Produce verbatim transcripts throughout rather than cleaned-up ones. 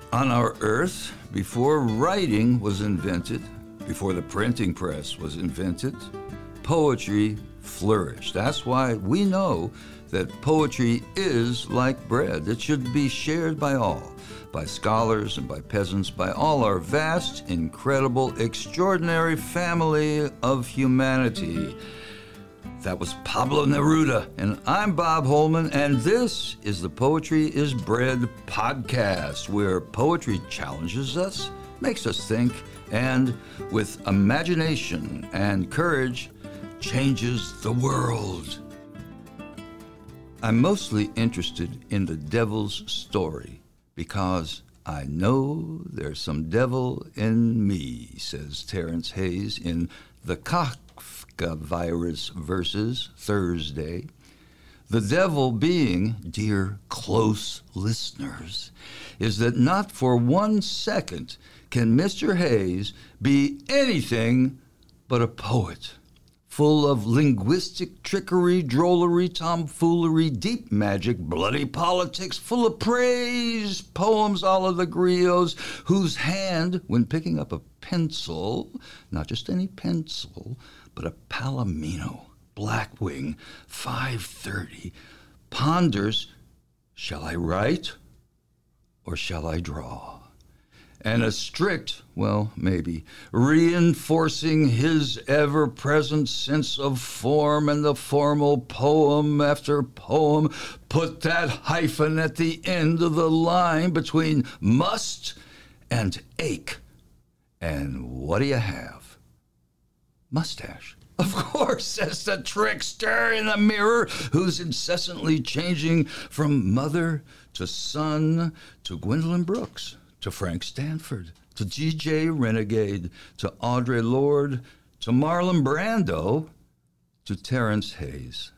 On our earth, before writing was invented, before the printing press was invented, poetry flourished. That's why we know that poetry is like bread. It should be shared by all, by scholars and by peasants, by all our vast, incredible, extraordinary family of humanity. That was Pablo Neruda, and I'm Bob Holman, and this is the Poetry is Bread podcast, where poetry challenges us, makes us think, and with imagination and courage, changes the world. I'm mostly interested in the devil's story because I know there's some devil in me, says Terence Hayes in The Kafka Virus Verses, Thursday. The devil being, dear close listeners, is that not for one second can Mister Hayes be anything but a poet, full of linguistic trickery, drollery, tomfoolery, deep magic, bloody politics, full of praise, poems a la the griots, whose hand, when picking up a pencil, not just any pencil, but a Palomino Blackwing five thirty, ponders, shall I write or shall I draw? And a strict, well, maybe, reinforcing his ever-present sense of form and the formal poem after poem, put that hyphen at the end of the line between must and ache. And what do you have? Mustache. Of course, says the trickster in the mirror, who's incessantly changing from mother to son to Gwendolyn Brooks, to Frank Stanford, to G J Renegade, to Audre Lorde, to Marlon Brando, to Terence Hayes.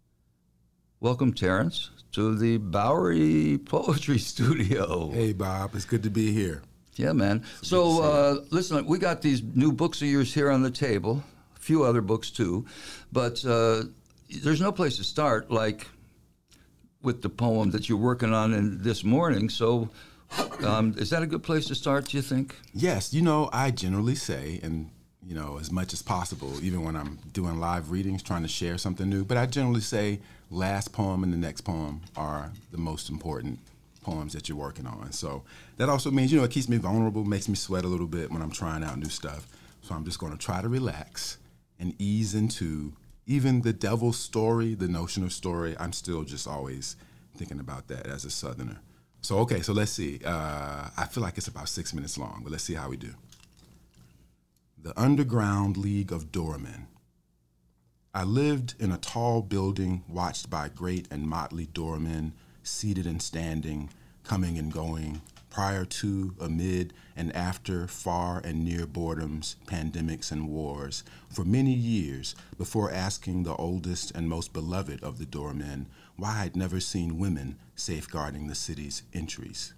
Welcome, Terence, to the Bowery Poetry Studio. Hey, Bob. It's good to be here. Yeah, man. It's so, uh, listen, we got these new books of yours here on the table, a few other books, too, but uh, there's no place to start like with the poem that you're working on in this morning, so... Um, is that a good place to start, do you think? Yes. You know, I generally say, and, you know, as much as possible, even when I'm doing live readings, trying to share something new, but I generally say last poem and the next poem are the most important poems that you're working on. So that also means, you know, it keeps me vulnerable, makes me sweat a little bit when I'm trying out new stuff. So I'm just going to try to relax and ease into even the devil's story, the notion of story. I'm still just always thinking about that as a Southerner. So, okay, so let's see. Uh, I feel like it's about six minutes long, but let's see how we do. The Underground League of Doormen. I lived in a tall building watched by great and motley doormen, seated and standing, coming and going, prior to, amid, and after far and near boredoms, pandemics, and wars, for many years before asking the oldest and most beloved of the doormen why I'd never seen women safeguarding the city's entries.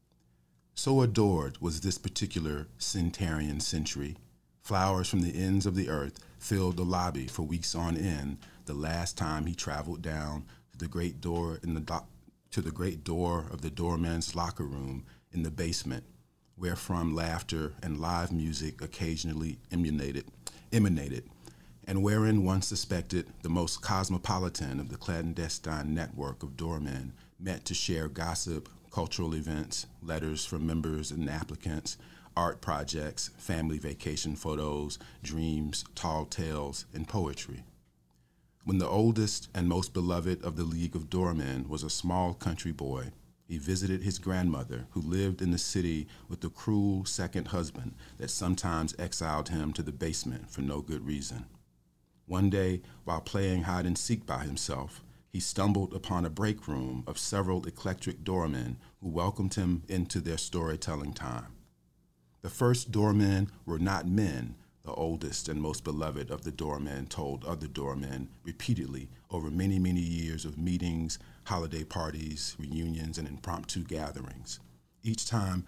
So adored was this particular centenarian century, flowers from the ends of the earth filled the lobby for weeks on end, the last time he traveled down to the great door in the do- to the great door of the doorman's locker room in the basement, wherefrom laughter and live music occasionally emanated, emanated, and wherein one suspected the most cosmopolitan of the clandestine network of doormen met to share gossip, cultural events, letters from members and applicants, art projects, family vacation photos, dreams, tall tales, and poetry. When the oldest and most beloved of the League of Doormen was a small country boy, he visited his grandmother, who lived in the city with a cruel second husband that sometimes exiled him to the basement for no good reason. One day, while playing hide and seek by himself, he stumbled upon a break room of several eclectic doormen who welcomed him into their storytelling time. The first doormen were not men, the oldest and most beloved of the doormen told other doormen repeatedly over many, many years of meetings, holiday parties, reunions, and impromptu gatherings. Each time,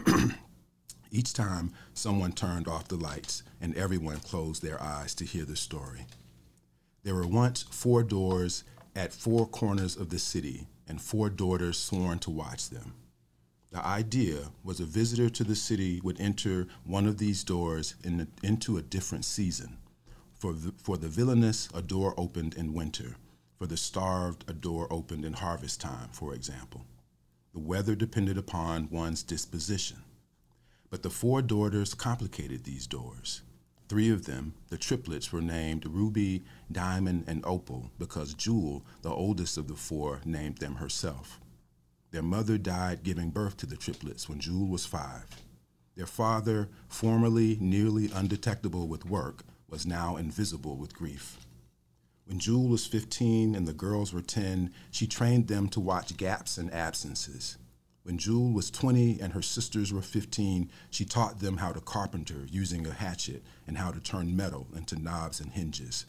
each time someone turned off the lights and everyone closed their eyes to hear the story. There were once four doors at four corners of the city and four daughters sworn to watch them. The idea was a visitor to the city would enter one of these doors in the, into a different season. For the, for the villainous, a door opened in winter. For the starved, a door opened in harvest time, for example. The weather depended upon one's disposition. But the four daughters complicated these doors. Three of them, the triplets, were named Ruby, Diamond, and Opal because Jewel, the oldest of the four, named them herself. Their mother died giving birth to the triplets when Jewel was five. Their father, formerly nearly undetectable with work, was now invisible with grief. When Jewel was fifteen and the girls were ten, she trained them to watch gaps and absences. When Jewel was twenty and her sisters were fifteen, she taught them how to carpenter using a hatchet and how to turn metal into knobs and hinges.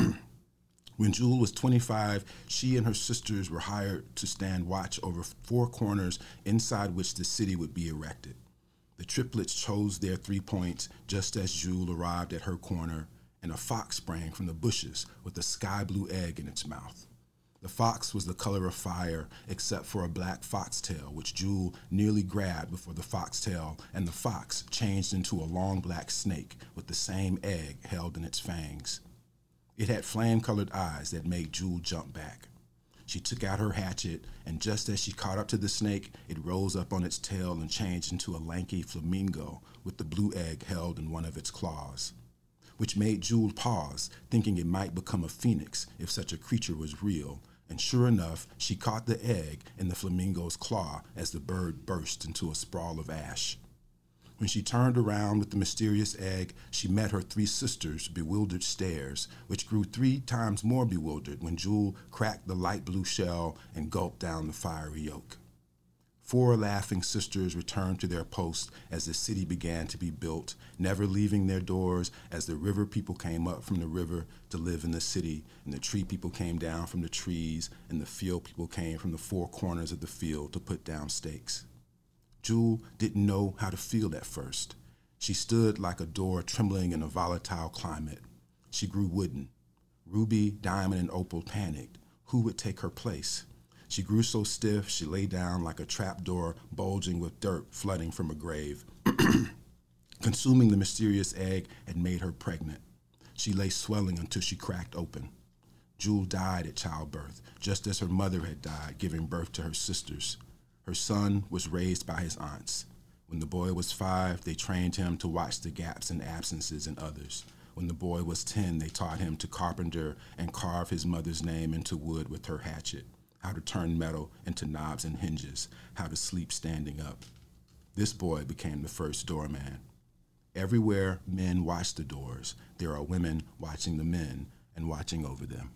When Jewel was twenty-five, she and her sisters were hired to stand watch over four corners inside which the city would be erected. The triplets chose their three points just as Jewel arrived at her corner, and a fox sprang from the bushes with a sky blue egg in its mouth. The fox was the color of fire, except for a black foxtail, which Jewel nearly grabbed before the foxtail and the fox changed into a long black snake with the same egg held in its fangs. It had flame-colored eyes that made Jewel jump back. She took out her hatchet, and just as she caught up to the snake, it rose up on its tail and changed into a lanky flamingo with the blue egg held in one of its claws, which made Jewel pause, thinking it might become a phoenix if such a creature was real. And sure enough, she caught the egg in the flamingo's claw as the bird burst into a sprawl of ash. When she turned around with the mysterious egg, she met her three sisters' bewildered stares, which grew three times more bewildered when Jewel cracked the light blue shell and gulped down the fiery yolk. Four laughing sisters returned to their posts as the city began to be built, never leaving their doors as the river people came up from the river to live in the city, and the tree people came down from the trees, and the field people came from the four corners of the field to put down stakes. Jewel didn't know how to feel at first. She stood like a door trembling in a volatile climate. She grew wooden. Ruby, Diamond, and Opal panicked. Who would take her place? She grew so stiff she lay down like a trapdoor bulging with dirt flooding from a grave. Consuming the mysterious egg had made her pregnant. She lay swelling until she cracked open. Jewel died at childbirth, just as her mother had died, giving birth to her sisters. Her son was raised by his aunts. When the boy was five, they trained him to watch the gaps and absences in others. When the boy was ten, they taught him to carpenter and carve his mother's name into wood with her hatchet, how to turn metal into knobs and hinges, how to sleep standing up. This boy became the first doorman. Everywhere men watch the doors, there are women watching the men and watching over them.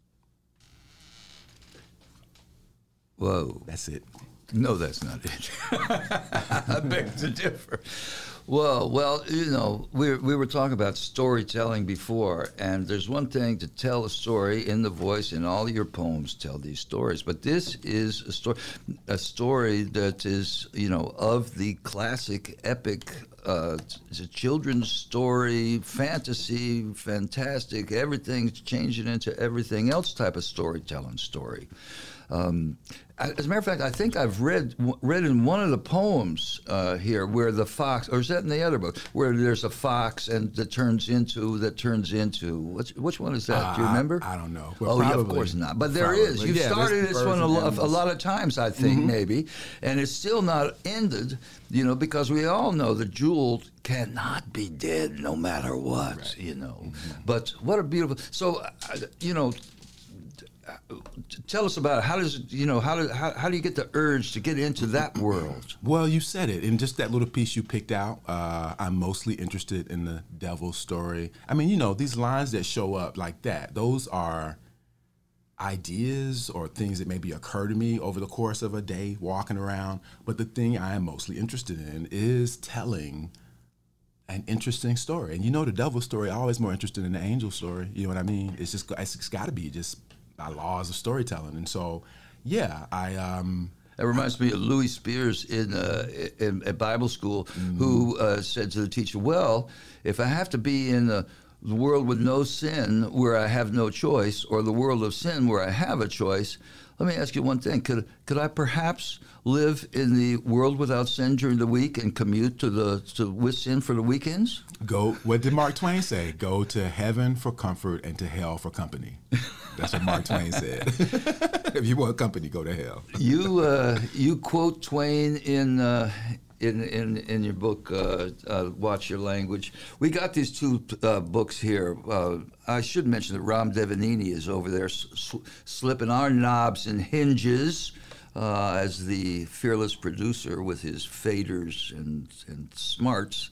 Whoa. That's it. No, that's not it. I beg to differ. Well, well, you know, we we were talking about storytelling before, and there's one thing to tell a story in the voice, and all your poems tell these stories. But this is a story, a story that is, you know, of the classic epic, uh, it's a children's story, fantasy, fantastic. Everything's changing into everything else type of storytelling story. Um, as a matter of fact, I think I've read read in one of the poems uh, here where the fox, or is that in the other book, where there's a fox and that turns into that turns into which which one is that? Uh, Do you remember? I, I don't know. Well, oh probably, yeah, of course not. But there probably. is. You've yeah, started this one a, lo- a lot of times, I think, mm-hmm. maybe, and it's still not ended. You know, because we all know that Jewel cannot be dead no matter what. Right. You know, mm-hmm. But what a beautiful. So, uh, you know. Tell us about it. How does you know how do how, how do you get the urge to get into that world? Well, you said it in just that little piece you picked out. Uh, I'm mostly interested in the devil story. I mean, you know, these lines that show up like that, those are ideas or things that maybe occur to me over the course of a day walking around. But the thing I am mostly interested in is telling an interesting story. And you know, the devil story, I'm always more interested in the angel story. You know what I mean? It's just it's, it's got to be just by laws of storytelling. And so, yeah, I... Um, that reminds me of Louis Spears in, uh, in at Bible school, mm-hmm. who uh, said to the teacher, well, if I have to be in the, the world with no sin where I have no choice, or the world of sin where I have a choice, let me ask you one thing. Could could I perhaps live in the world without sin during the week and commute to the to with sin for the weekends? Go. What did Mark Twain say? Go to heaven for comfort and to hell for company. That's what Mark Twain said. If you want company, go to hell. You uh, you quote Twain in. Uh, In, in in your book, uh, uh, Watch Your Language. We got these two uh, books here. Uh, I should mention that Ram Devanini is over there sl- slipping our knobs and hinges uh, as the fearless producer with his faders and, and smarts.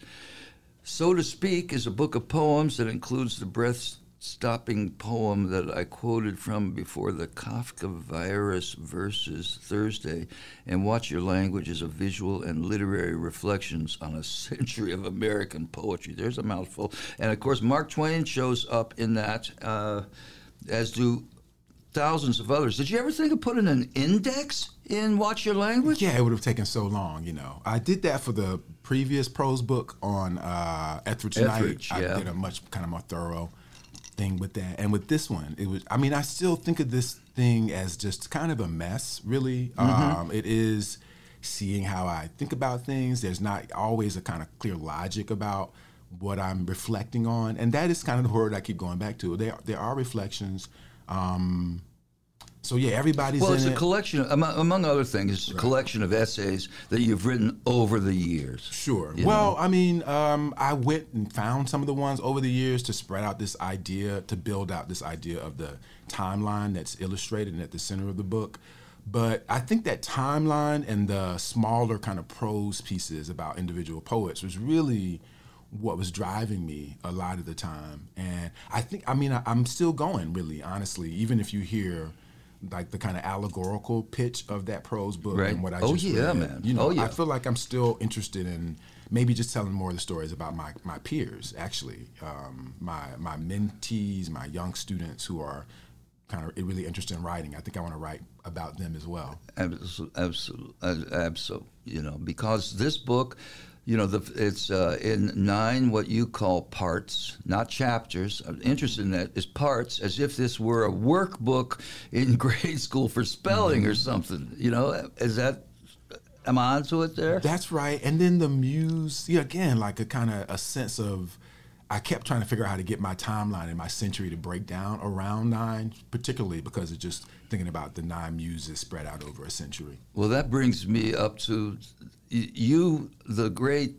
So to Speak is a book of poems that includes the breath-stopping poem that I quoted from before the Kafka virus verses Thursday, and Watch Your Language is a visual and literary reflections on a century of American poetry. There's a mouthful. And of course, Mark Twain shows up in that, uh, as do thousands of others. Did you ever think of putting an index in Watch Your Language? Yeah, it would have taken so long, you know. I did that for the previous prose book on uh, Etheridge Knight. Etheridge, yeah. I did a much kind of more thorough thing with that. And with this one, it was, I mean, I still think of this thing as just kind of a mess, really. Mm-hmm. Um, it is seeing how I think about things. There's not always a kind of clear logic about what I'm reflecting on. And that is kind of the word I keep going back to. There, there are reflections. Um, so, yeah, everybody's well, in it. Well, it's a collection, of, among, among other things, it's a right. collection of essays that you've written over the years. Sure. Well, know? I mean, um, I went and found some of the ones over the years to spread out this idea, to build out this idea of the timeline that's illustrated and at the center of the book. But I think that timeline and the smaller kind of prose pieces about individual poets was really what was driving me a lot of the time. And I think, I mean, I, I'm still going, really, honestly, even if you hear like the kind of allegorical pitch of that prose book right. and what I oh, just yeah, read. Man. You know, oh, yeah. I feel like I'm still interested in maybe just telling more of the stories about my, my peers, actually, um, my my mentees, my young students who are kind of really interested in writing. I think I want to write about them as well. Absolutely, absolutely, absolutely. You know, because this book, you know, the, it's uh, in nine what you call parts, not chapters. I'm interested in that, is parts, as if this were a workbook in grade school for spelling mm-hmm. or something. You know, is that, am I onto it there? That's right. And then the muse, yeah, again, like a kind of a sense of, I kept trying to figure out how to get my timeline and my century to break down around nine, particularly because of just thinking about the nine muses spread out over a century. Well, that brings me up to you, the great,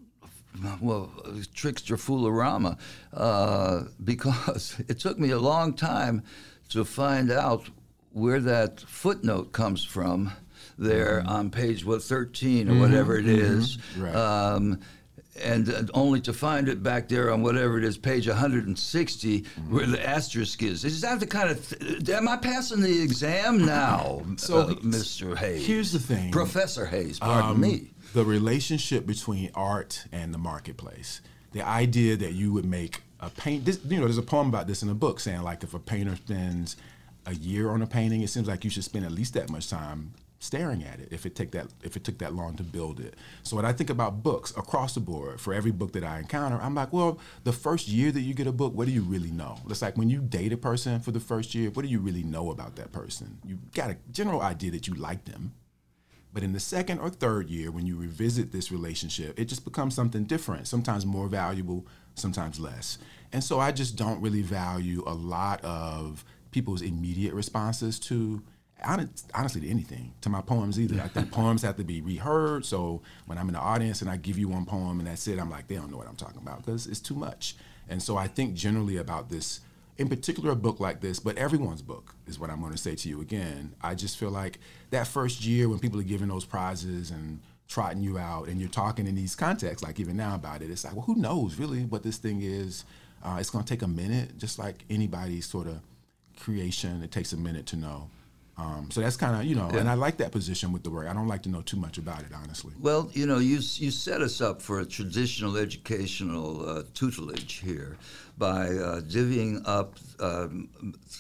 well, trickster Foolarama, uh, because it took me a long time to find out where that footnote comes from there mm-hmm. on page what thirteen or mm-hmm. whatever it is. Mm-hmm. Right. Um, and uh, only to find it back there on whatever it is, page one hundred sixty, mm-hmm. where the asterisk is. Is that the kind of, th- am I passing the exam now, so uh, Mister Hayes? Here's the thing. Professor Hayes, pardon um, me. The relationship between art and the marketplace. The idea that you would make a paint, this, you know, there's a poem about this in a book saying like if a painter spends a year on a painting, it seems like you should spend at least that much time staring at it if it take that if it took that long to build it. So when I think about books across the board, for every book that I encounter, I'm like, well, the first year that you get a book, what do you really know? It's like when you date a person for the first year, what do you really know about that person? You got a general idea that you like them. But in the second or third year, when you revisit this relationship, it just becomes something different, sometimes more valuable, sometimes less. And so I just don't really value a lot of people's immediate responses to honestly to anything, to my poems either. I think poems have to be reheard, so when I'm in the audience and I give you one poem and that's it, I'm like, they don't know what I'm talking about because it's too much. And so I think generally about this, in particular a book like this, but everyone's book is what I'm going to say to you again. I just feel like that first year when people are giving those prizes and trotting you out and you're talking in these contexts, like even now about it, it's like, well, who knows really what this thing is? Uh, it's going to take a minute, just like anybody's sort of creation. It takes a minute to know. Um, so that's kind of, you know, yeah. and I like that position with the work. I don't like to know too much about it, honestly. Well, you know, you you set us up for a traditional educational uh, tutelage here by uh, divvying up um,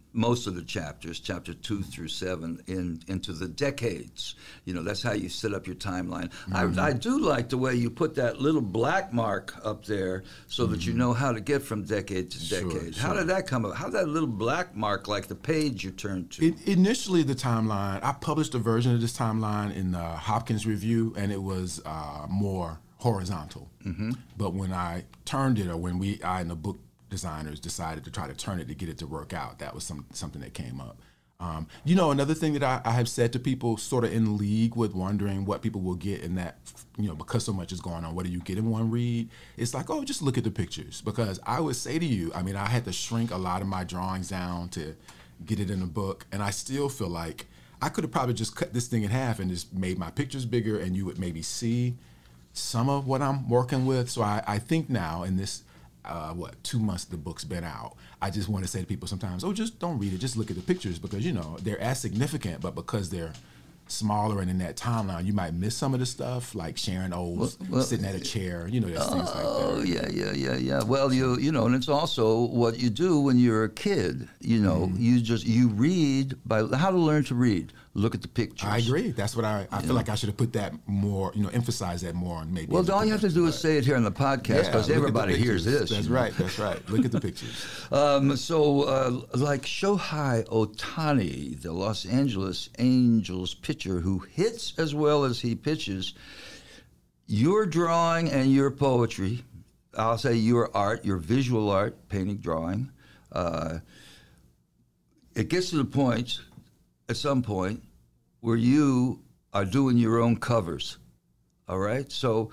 most of the chapters, chapter two through seven, in into the decades. You know, that's how you set up your timeline. Mm-hmm. I, I do like the way you put that little black mark up there so mm-hmm. that you know how to get from decade to decade. Sure, how sure. did that come up? How did that little black mark, like the page you turned to? It, initially, the timeline, I published a version of this timeline in the Hopkins Review, and it was uh, more horizontal. Mm-hmm. But when I turned it, or when we, I and the book designers decided to try to turn it to get it to work out, that was some something that came up. Um, you know, another thing that I, I have said to people sort of in league with wondering what people will get in that, you know, because so much is going on, what do you get in one read? It's like, oh, just look at the pictures. Because I would say to you, I mean, I had to shrink a lot of my drawings down to get it in a book, and I still feel like I could have probably just cut this thing in half and just made my pictures bigger, and you would maybe see some of what I'm working with. So I, I think now in this Uh, what, two months the book's been out, I just want to say to people sometimes, oh, just don't read it, just look at the pictures, because, you know, they're as significant, but because they're smaller and in that timeline, you might miss some of the stuff, like Sharon Olds well, well, sitting at a chair, you know, there's uh, things like that. Oh, yeah, yeah, yeah, yeah. Well, you you know, and it's also what you do when you're a kid, you know, mm-hmm. you just, you read by, how to learn to read. Look at the pictures. I agree. That's what I, I feel know. like I should have put that more, you know, emphasize that more on maybe. Well, all you have to do is say it here on the podcast, because yeah, everybody hears this. That's right, that's right. Look at the pictures. um, so, uh, like Shohei Ohtani, the Los Angeles Angels pitcher who hits as well as he pitches, your drawing and your poetry, I'll say your art, your visual art, painting, drawing, uh, it gets to the point, at some point, where you are doing your own covers, all right? So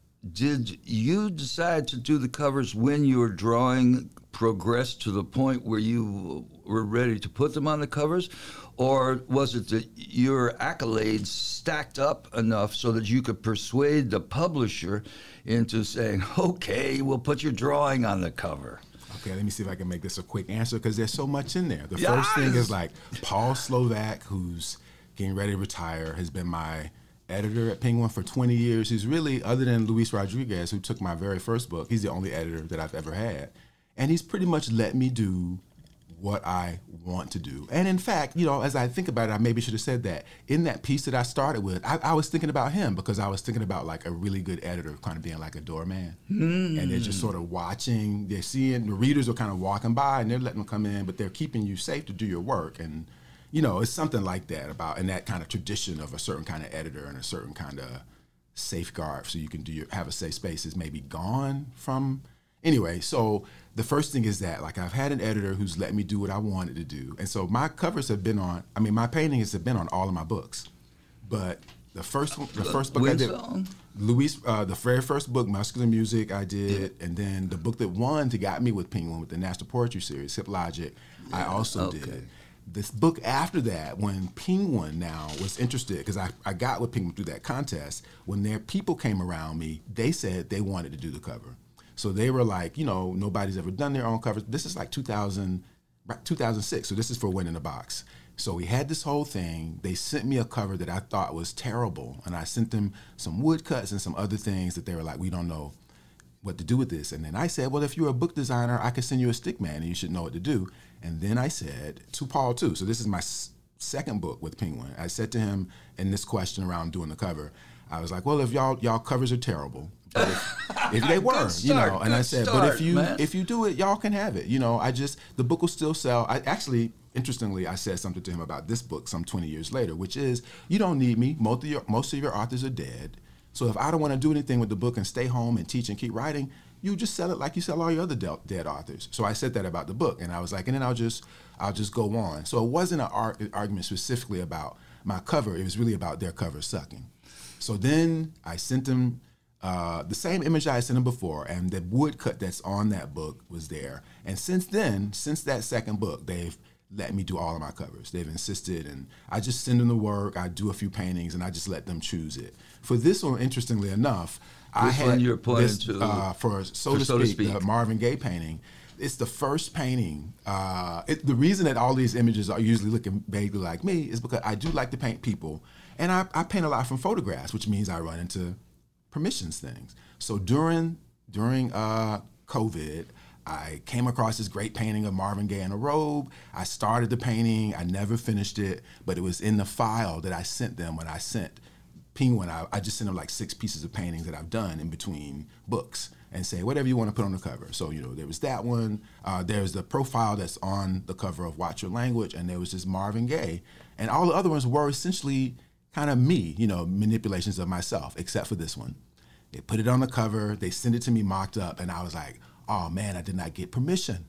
did you decide to do the covers when your drawing progressed to the point where you were ready to put them on the covers? Or was it that your accolades stacked up enough so that you could persuade the publisher into saying, okay, we'll put your drawing on the cover? Okay, let me see if I can make this a quick answer, because there's so much in there. The yes. first thing is like Paul Slovak, who's getting ready to retire, has been my editor at Penguin for twenty years. He's really, other than Luis Rodriguez, who took my very first book, he's the only editor that I've ever had. And he's pretty much let me do what I want to do. And in fact, you know, as I think about it, I maybe should have said that. In that piece that I started with, I, I was thinking about him, because I was thinking about like a really good editor kind of being like a doorman. Mm. And they're just sort of watching, they're seeing, the readers are kind of walking by and they're letting them come in, but they're keeping you safe to do your work. And, you know, it's something like that about, and that kind of tradition of a certain kind of editor and a certain kind of safeguard so you can do your, have a safe space is maybe gone from. Anyway, so the first thing is that, like, I've had an editor who's let me do what I wanted to do. And so my covers have been on, I mean, my paintings have been on all of my books. But the first the first book Which I did, song? Luis, uh, the very first book, Muscular Music, I did. Yeah. And then the book that won to got me with Penguin, with the National Poetry Series, Hip Logic, yeah. I also okay. did. This book after that, when Penguin now was interested, because I, I got with Penguin through that contest, when their people came around me, they said they wanted to do the cover. So they were like, you know, nobody's ever done their own covers. This is like two thousand, two thousand six, so this is for Winning the Box. So we had this whole thing. They sent me a cover that I thought was terrible, and I sent them some woodcuts and some other things that they were like, we don't know what to do with this. And then I said, well, if you're a book designer, I can send you a stick man, and you should know what to do. And then I said to Paul, too, so this is my s- second book with Penguin. I said to him in this question around doing the cover, I was like, well, if y'all y'all covers are terrible, but if, if they were, start, you know, and I said, start, but if you man. if you do it, y'all can have it. You know, I just, the book will still sell. I actually, interestingly, I said something to him about this book some twenty years later, which is, you don't need me. Most of your most of your authors are dead. So if I don't want to do anything with the book and stay home and teach and keep writing, you just sell it like you sell all your other de- dead authors. So I said that about the book, and I was like, and then I'll just I'll just go on. So it wasn't an ar- argument specifically about my cover. It was really about their cover sucking. So then I sent them uh, the same image I had sent them before, and the woodcut that's on that book was there. And since then, since that second book, they've let me do all of my covers. They've insisted, and I just send them the work. I do a few paintings, and I just let them choose it. For this one, interestingly enough, Which I had one you're pointing this, to? Uh, for so, for to, so speak, to speak, the Marvin Gaye painting. It's the first painting. Uh, it, the reason that all these images are usually looking vaguely like me is because I do like to paint people. And I, I paint a lot from photographs, which means I run into permissions things. So during during uh, COVID, I came across this great painting of Marvin Gaye in a robe. I started the painting. I never finished it, but it was in the file that I sent them when I sent Penguin. I, I just sent them like six pieces of paintings that I've done in between books and say, whatever you want to put on the cover. So, you know, there was that one. Uh, there's the profile that's on the cover of Watch Your Language, and there was just Marvin Gaye. And all the other ones were essentially kind of me, you know, manipulations of myself, except for this one. They put it on the cover, they sent it to me mocked up, and I was like, oh man, I did not get permission.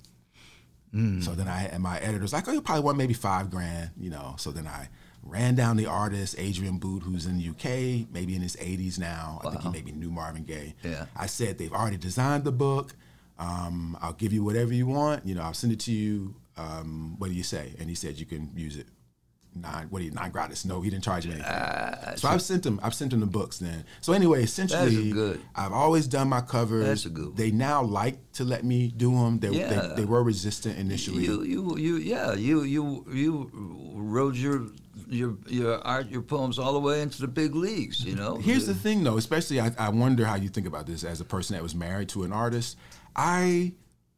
Mm. So then I, and my editor's like, oh, you probably want maybe five grand, you know. So then I ran down the artist, Adrian Boot, who's in the U K, maybe in his eighties now. Wow. I think he maybe knew Marvin Gaye. Yeah. I said, they've already designed the book. Um, I'll give you whatever you want. You know, I'll send it to you. Um, what do you say? And he said, you can use it. Nine, what do you, nine gratis? No, he didn't charge me anything. Uh, so I've sent him, I've sent him the books then. So anyway, essentially, good. I've always done my covers. That's a good one. They now like to let me do them. They, yeah. they, they were resistant initially. You, you, you, yeah, you, you, you wrote your, your, your art, your poems all the way into the big leagues. You know. Here's the thing, though. Especially, I, I wonder how you think about this as a person that was married to an artist. I.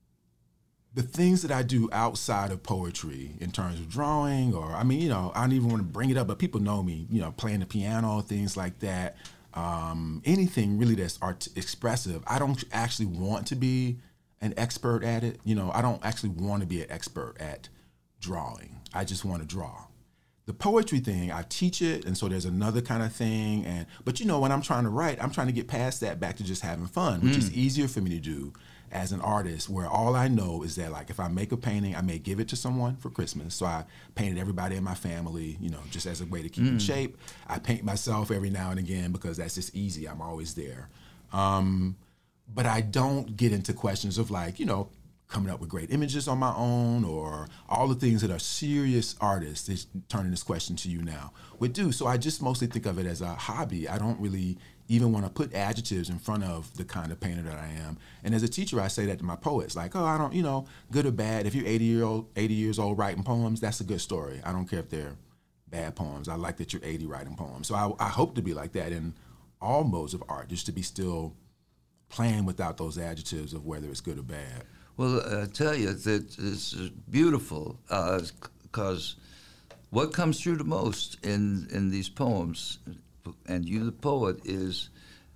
The things that I do outside of poetry in terms of drawing, or, I mean, you know, I don't even want to bring it up, but people know me, you know, playing the piano, things like that. Um, anything really that's art expressive, I don't actually want to be an expert at it. You know, I don't actually want to be an expert at drawing. I just want to draw. The poetry thing, I teach it, and so there's another kind of thing. And but, you know, when I'm trying to write, I'm trying to get past that back to just having fun, which mm. is easier for me to do as an artist, where all I know is that, like, if I make a painting, I may give it to someone for Christmas. So I painted everybody in my family, you know, just as a way to keep mm. in shape. I paint myself every now and again because that's just easy. I'm always there. Um, but I don't get into questions of, like, you know, coming up with great images on my own, or all the things that are serious artists is turning this question to you now would do. So I just mostly think of it as a hobby. I don't really even want to put adjectives in front of the kind of painter that I am. And as a teacher, I say that to my poets, like, oh, I don't, you know, good or bad, if you're eighty year old, eighty years old writing poems, that's a good story. I don't care if they're bad poems. I like that you're eighty writing poems. So I, I hope to be like that in all modes of art, just to be still playing without those adjectives of whether it's good or bad. Well, I tell you that it's beautiful, because uh, what comes through the most in, in these poems, and you, the poet, is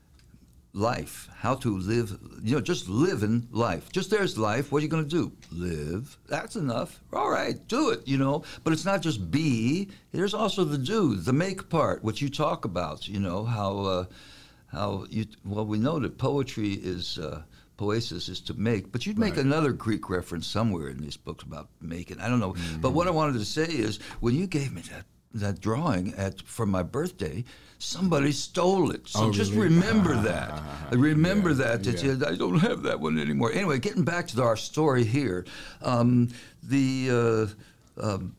life, how to live, you know, just living life. Just there's life, what are you going to do? Live. That's enough. All right, do it, you know. But it's not just be, there's also the do, the make part, which you talk about, you know, how, uh, how you, well, we know that poetry is... Uh, Poesis is to make, but you'd make right. another Greek reference somewhere in these books about making. I don't know, mm-hmm. but what I wanted to say is, when you gave me that that drawing at for my birthday, somebody stole it. So oh, just really? remember that. remember yeah, that. that yeah. you, I don't have that one anymore. Anyway, getting back to our story here, um, the uh, um,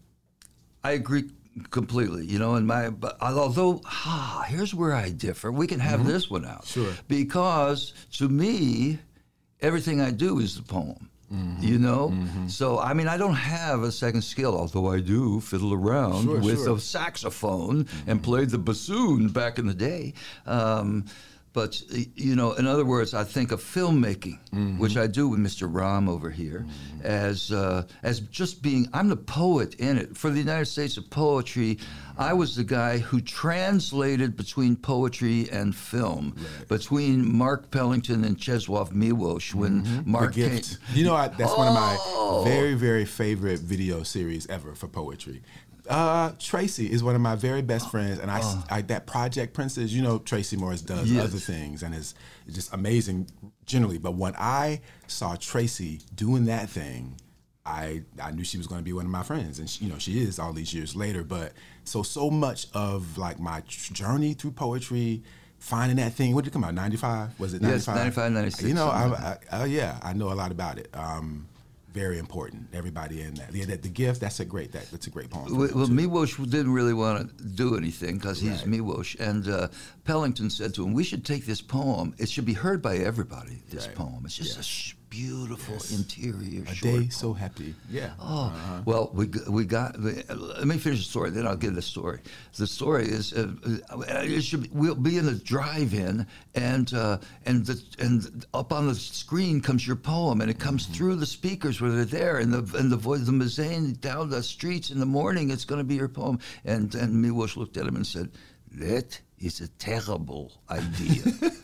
I agree completely, you know, and my, but although, ah, here's where I differ. We can have mm-hmm. this one out. Sure. Because to me, everything I do is the poem, mm-hmm. you know? Mm-hmm. So, I mean, I don't have a second skill, although I do fiddle around sure, with sure. a saxophone mm-hmm. and played the bassoon back in the day. Um, But, you know, in other words, I think of filmmaking, mm-hmm. which I do with Mister Rahm over here, mm-hmm. as uh, as just being, I'm the poet in it. For the United States of Poetry, mm-hmm. I was the guy who translated between poetry and film, right. between Mark Pellington and Czesław Miłosz, when mm-hmm. Mark The Gift. Came, you know, I, that's oh. one of my very, very favorite video series ever for poetry. Uh, Tracy is one of my very best friends, and I, oh. I that Project Princess, you know, Tracy Morris does yes. other things and is just amazing generally. But when I saw Tracy doing that thing, I I knew she was going to be one of my friends, and she, you know, she is all these years later. But so so much of like my journey through poetry, finding that thing. What did it come out? ninety-five Was it ninety-five? Yes, ninety-five, ninety-six. You know, I, I, I, yeah, I know a lot about it. Um, Very important. Everybody in that. Yeah, that the gift. That's a great. That, that's a great poem. Well, well Miłosz didn't really want to do anything because he's right. Miłosz, and uh, Pellington said to him, "We should take this poem. It should be heard by everybody. This right. poem. It's just yeah. a sh- beautiful Yes. interior A short day poem. so happy. Yeah. Oh, Uh-huh. well, we g- we got. Let me finish the story, then I'll give the story. The story is, uh, uh, it should be, we'll be in a drive-in, and uh, and the and up on the screen comes your poem, and it comes Mm-hmm. through the speakers where they're there, and the and the voice, the Mazain down the streets in the morning. It's going to be your poem, and and Miłosz looked at him and said, "That is a terrible idea."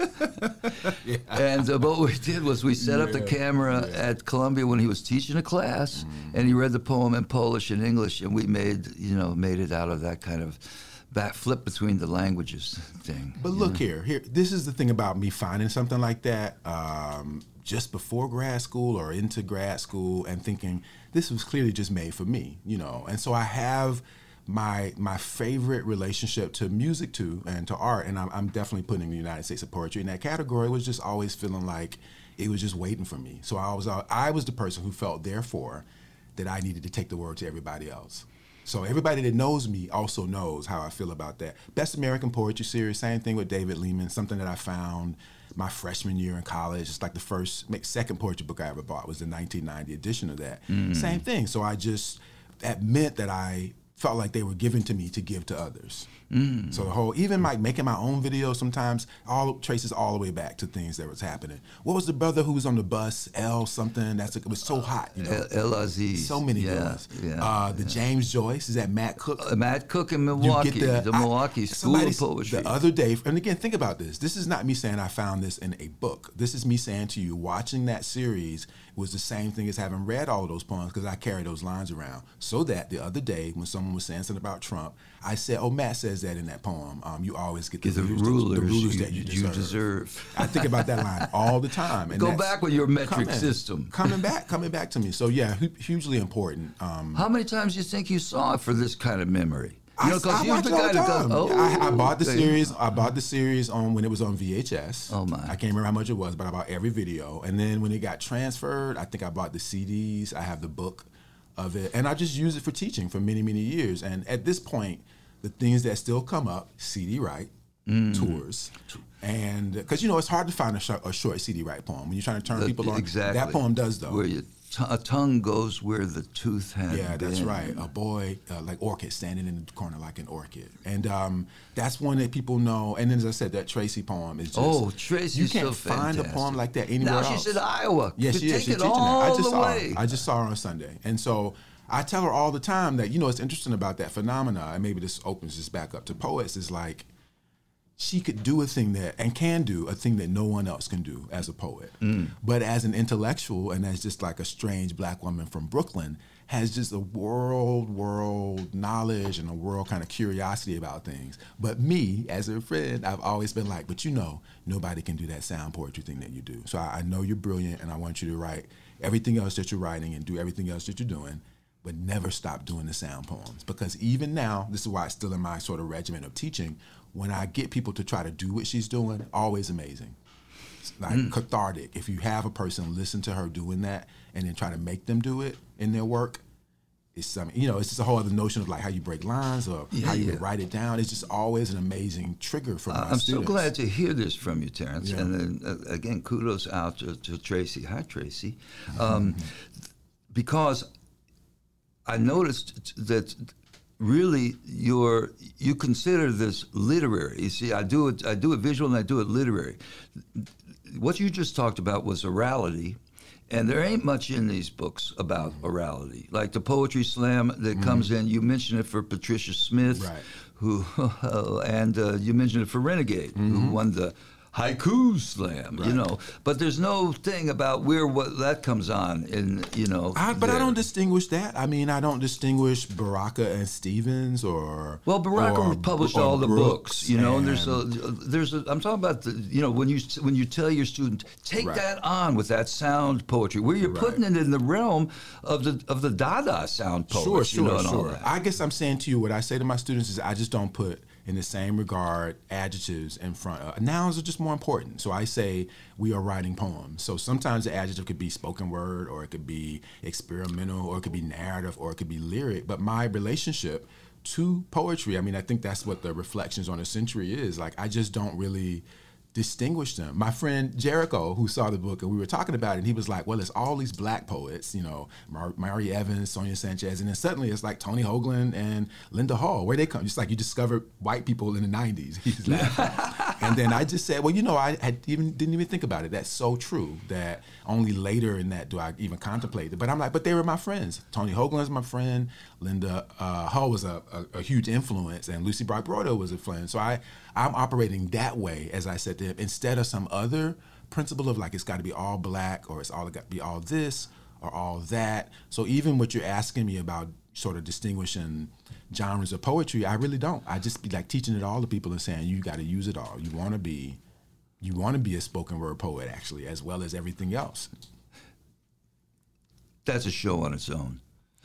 Yeah. And uh, what we did was we set up the Yeah, camera yeah. at Columbia when he was teaching a class, Mm. and he read the poem in Polish and English, and we made, you know, made it out of that kind of back flip between the languages thing. But look here, here. This is the thing about me finding something like that um, just before grad school or into grad school, and thinking this was clearly just made for me, you know. And so I have my my favorite relationship to music too, and to art, and I'm, I'm definitely putting the United States of Poetry in that category. Was just always feeling like it was just waiting for me. So I was uh, I was the person who felt therefore that I needed to take the word to everybody else. So everybody that knows me also knows how I feel about that. Best American Poetry Series, same thing with David Lehman, something that I found my freshman year in college. It's like the first, second poetry book I ever bought was the nineteen ninety edition of that. Mm. Same thing. So I just, that meant that I felt like they were given to me to give to others. Mm. So the whole, even like making my own videos sometimes, all traces all the way back to things that was happening. What was the brother who was on the bus? L something. That's it was so hot. You know, El Aziz. so many yeah, good ones. Yeah, uh, the yeah. James Joyce is that Matt Cook. Uh, Matt Cook in You Milwaukee, get the, I- Milwaukee School somebody of s- Poetry. The other day, and again, think about this. This is not me saying I found this in a book. This is me saying to you, watching that series was the same thing as having read all of those poems, because I carry those lines around. So that the other day, when someone was saying something about Trump, I said, "Oh, Matt says that in that poem. Um, you always get the, the rulers, rulers, that, the rulers you, that you you deserve." deserve. I think about that line all the time. And Go that's back with your metric coming, system. coming back, coming back to me. So yeah, hu- hugely important. Um, How many times do you think you saw it for this kind of memory? You I, know, 'cause I you're watch the it all guy the that time. goes, oh, I, I bought the okay. series. I bought the series on when it was on V H S. Oh, my. I can't remember how much it was, but I bought every video. And then when it got transferred, I think I bought the C Ds. I have the book of it, and I just use it for teaching for many, many years. And at this point, the things that still come up: C D Write, Mm. tours, and because you know it's hard to find a, sh- a short C D Write poem when you're trying to turn The- people on. exactly. That poem does though. Where your t- a tongue goes where the tooth had Yeah, that's been. right. A boy uh, like orchid standing in the corner like an orchid, and um, that's one that people know. And then, as I said, that Tracy poem is just Oh, Tracy's you can't so find a fantastic. poem like that anywhere Now else. she's in Iowa. Yeah, You she is. take She's it teaching all that. I just the saw way. her. I just saw her on Sunday, and so I tell her all the time that you know it's interesting about that phenomena, and maybe this opens this back up to poets. Is like she could do a thing that and can do a thing that no one else can do as a poet, Mm. but as an intellectual and as just like a strange black woman from Brooklyn has just a world world knowledge and a world kind of curiosity about things. But me as a friend, I've always been like, but you know, nobody can do that sound poetry thing that you do. So I, I know you're brilliant, and I want you to write everything else that you're writing and do everything else that you're doing, but never stop doing the sound poems. Because even now, this is why it's still in my sort of regimen of teaching, when I get people to try to do what she's doing, always amazing. It's like Mm. cathartic. If you have a person listen to her doing that and then try to make them do it in their work, it's something, you know, it's just a whole other notion of like how you break lines or Yeah, how you yeah. write it down. It's just always an amazing trigger for my I'm students. so glad to hear this from you, Terrence. Yeah. And then, uh, again, kudos out to, to Tracy. Hi, Tracy. Um, because I noticed that really you're, you consider this literary. You see, I do it, I do it visual and I do it literary. What you just talked about was orality. And there ain't much in these books about orality. Like the Poetry Slam that comes in, you mentioned it for Patricia Smith, Right. who, and uh, you mentioned it for Renegade, who won the Haiku Slam, you Right. know. But there's no thing about where what that comes on in, you know. I, but I there. don't distinguish that. I mean, I don't distinguish Baraka and Stevens or Well, Baraka or- published or all the Brooks books, you know, and there's a, and- there's a, I'm talking about the, you know, when you when you tell your student, take Right. that on with that sound poetry, where you're Right. putting it in the realm of the of the Dada sound poets, Sure, sure, you know, and all sure. that. I guess I'm saying to you, what I say to my students is I just don't put in the same regard adjectives in front of nouns are just more important. So I say we are writing poems. So sometimes the adjective could be spoken word, or it could be experimental, or it could be narrative, or it could be lyric. But my relationship to poetry, I mean, I think that's what the Reflections on a Century is. Like, I just don't really distinguish them. My friend Jericho, who saw the book, and we were talking about it, and he was like, well, it's all these black poets, you know, Mar- Mary Evans, Sonia Sanchez, and then suddenly it's like Tony Hoagland and Linda Hall. Where they come? Just like you discovered white people in the nineties. He's laughing. And then I just said, well, you know, I had even didn't even think about it. That's so true that only later in that do I even contemplate it. But I'm like, but they were my friends. Tony Hoagland's my friend. Linda uh, Hall was a, a, a huge influence, and Lucy Brock-Brodo was a friend. So I, I'm operating that way, as I said to him, instead of some other principle of like it's got to be all black or it's all got to be all this or all that. So even what you're asking me about sort of distinguishing genres of poetry, I really don't. I just be like teaching it all to people and saying you got to use it all. You want to be, you want to be a spoken word poet actually, as well as everything else. That's a show on its own.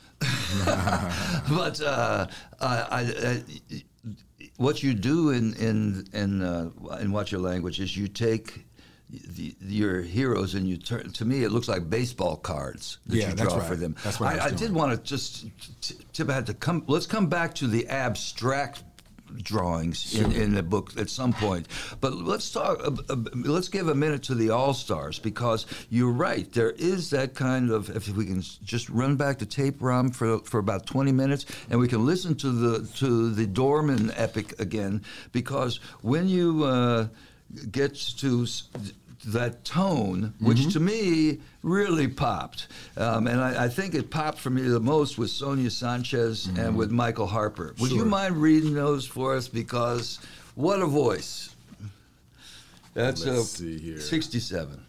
But uh, I, I, what you do in in in uh, in Watch Your Language is you take the, your heroes and you turn. To me, it looks like baseball cards that yeah, you that's draw right. for them. That's what I, I, I did want to just tip had to come. Let's come back to the abstract drawings sure. in, in the book at some point, but let's talk. Uh, uh, let's give a minute to the All Stars, because you're right. There is that kind of. If we can just run back to tape Rom for for about twenty minutes, and we can listen to the to the Dorman epic again, because when you uh, get to that tone, which mm-hmm. to me really popped. Um, and I, I think it popped for me the most with Sonia Sanchez mm-hmm. and with Michael Harper. Would sure. you mind reading those for us? Because what a voice. That's Let's uh, see here. sixty-seven,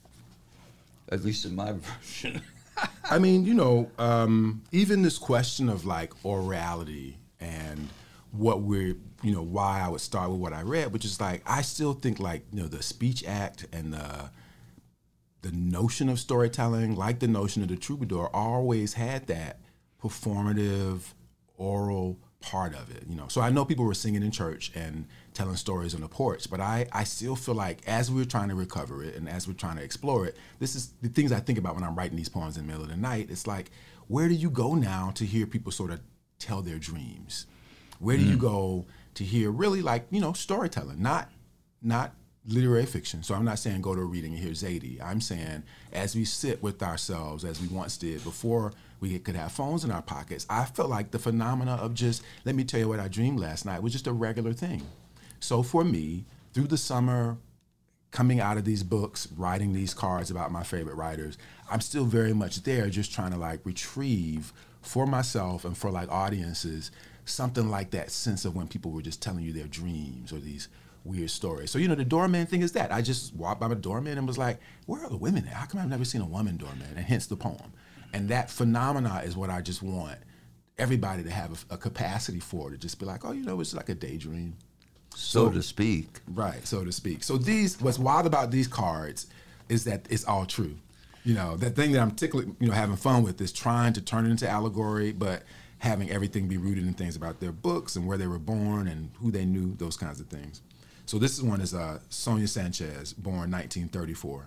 at least in my version. I mean, you know, um, even this question of like orality and what we're, you know, why I would start with what I read, which is like, I still think like, you know, the speech act and the the notion of storytelling, like the notion of the troubadour, always had that performative, oral part of it, you know. So I know people were singing in church and telling stories on the porch, but I, I still feel like as we're trying to recover it and as we're trying to explore it, this is the things I think about when I'm writing these poems in the middle of the night. It's like, where do you go now to hear people sort of tell their dreams? Where do mm. you go to hear really like, you know, storytelling, not not literary fiction. So I'm not saying go to a reading and hear Zadie. I'm saying as we sit with ourselves, as we once did before we could have phones in our pockets, I felt like the phenomena of just, let me tell you what I dreamed last night was just a regular thing. So for me, through the summer, coming out of these books, writing these cards about my favorite writers, I'm still very much there just trying to like retrieve for myself and for like audiences something like that sense of when people were just telling you their dreams or these weird stories. So, you know, the doorman thing is that. I just walked by my doorman and was like, where are the women at? How come I've never seen a woman doorman? And hence the poem. And that phenomena is what I just want everybody to have a, a capacity for, to just be like, oh, you know, it's like a daydream. So, so to speak. Right, so to speak. So these, what's wild about these cards is that it's all true. You know, that thing that I'm tickling, you know, having fun with is trying to turn it into allegory, but having everything be rooted in things about their books and where they were born and who they knew, those kinds of things. So this one is uh, Sonia Sanchez, born nineteen thirty-four.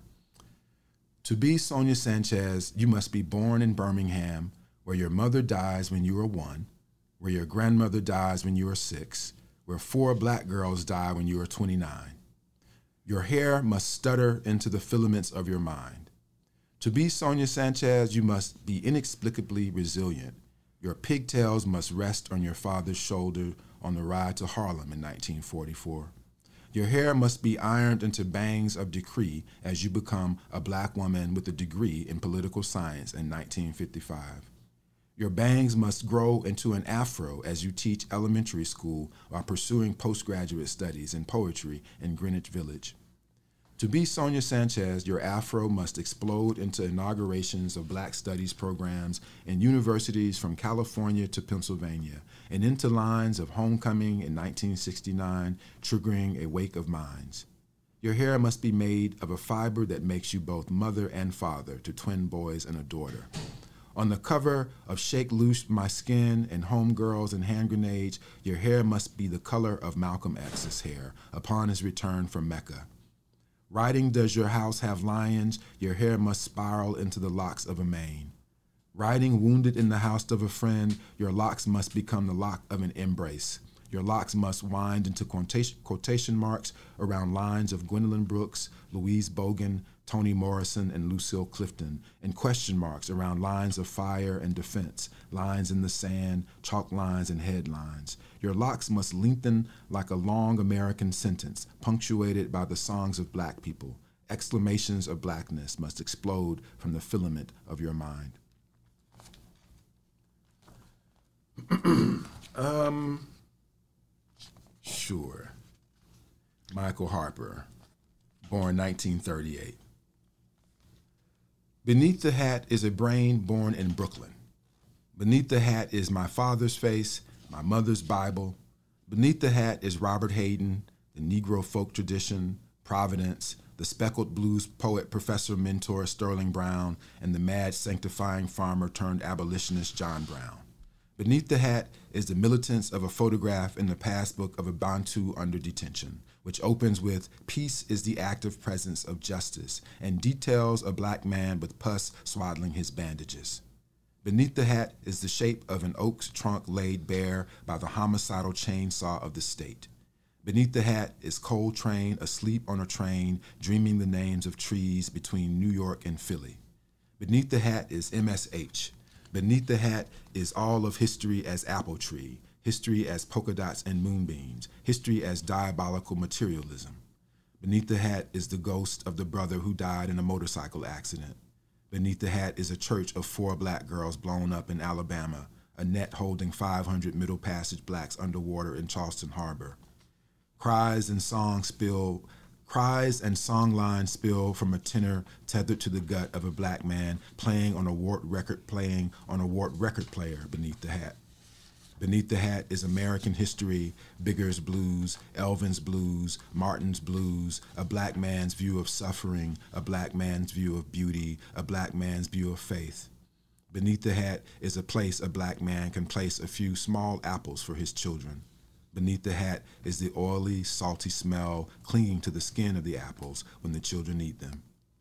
To be Sonia Sanchez, you must be born in Birmingham, where your mother dies when you are one, where your grandmother dies when you are six, where four black girls die when you are twenty-nine. Your hair must stutter into the filaments of your mind. To be Sonia Sanchez, you must be inexplicably resilient. Your pigtails must rest on your father's shoulder on the ride to Harlem in nineteen forty-four. Your hair must be ironed into bangs of decree as you become a black woman with a degree in political science in nineteen fifty-five. Your bangs must grow into an afro as you teach elementary school while pursuing postgraduate studies in poetry in Greenwich Village. To be Sonia Sanchez, your afro must explode into inaugurations of black studies programs in universities from California to Pennsylvania, and into lines of homecoming in nineteen sixty-nine, triggering a wake of minds. Your hair must be made of a fiber that makes you both mother and father to twin boys and a daughter. On the cover of Shake Loose My Skin and Homegirls and Hand Grenades, your hair must be the color of Malcolm X's hair upon his return from Mecca. Writing Does Your House Have Lions? Your hair must spiral into the locks of a mane. Writing Wounded in the House of a Friend, your locks must become the lock of an embrace. Your locks must wind into quotation, quotation marks around lines of Gwendolyn Brooks, Louise Bogan, Toni Morrison, and Lucille Clifton, and question marks around lines of fire and defense, lines in the sand, chalk lines, and headlines. Your locks must lengthen like a long American sentence, punctuated by the songs of black people. Exclamations of blackness must explode from the filament of your mind. um, sure. Michael Harper, born nineteen thirty-eight. Beneath the hat is a brain born in Brooklyn. Beneath the hat is my father's face, my mother's Bible. Beneath the hat is Robert Hayden, the Negro folk tradition, Providence, the speckled blues poet, professor, mentor Sterling Brown, and the mad sanctifying farmer turned abolitionist John Brown. Beneath the hat is the militance of a photograph in the passbook of a Bantu under detention, which opens with, "Peace is the active presence of justice," and details a black man with pus swaddling his bandages. Beneath the hat is the shape of an oak's trunk laid bare by the homicidal chainsaw of the state. Beneath the hat is Coltrane asleep on a train, dreaming the names of trees between New York and Philly. Beneath the hat is M S H. Beneath the hat is all of history as apple tree, history as polka dots and moonbeams, history as diabolical materialism. Beneath the hat is the ghost of the brother who died in a motorcycle accident. Beneath the hat is a church of four black girls blown up in Alabama, a net holding five hundred Middle Passage blacks underwater in Charleston Harbor. Cries and song spill, cries and song lines spill from a tenor tethered to the gut of a black man playing on a Wart record playing on a Wart record player beneath the hat. Beneath the hat is American history, Bigger's blues, Elvin's blues, Martin's blues, a black man's view of suffering, a black man's view of beauty, a black man's view of faith. Beneath the hat is a place a black man can place a few small apples for his children. Beneath the hat is the oily, salty smell clinging to the skin of the apples when the children eat them.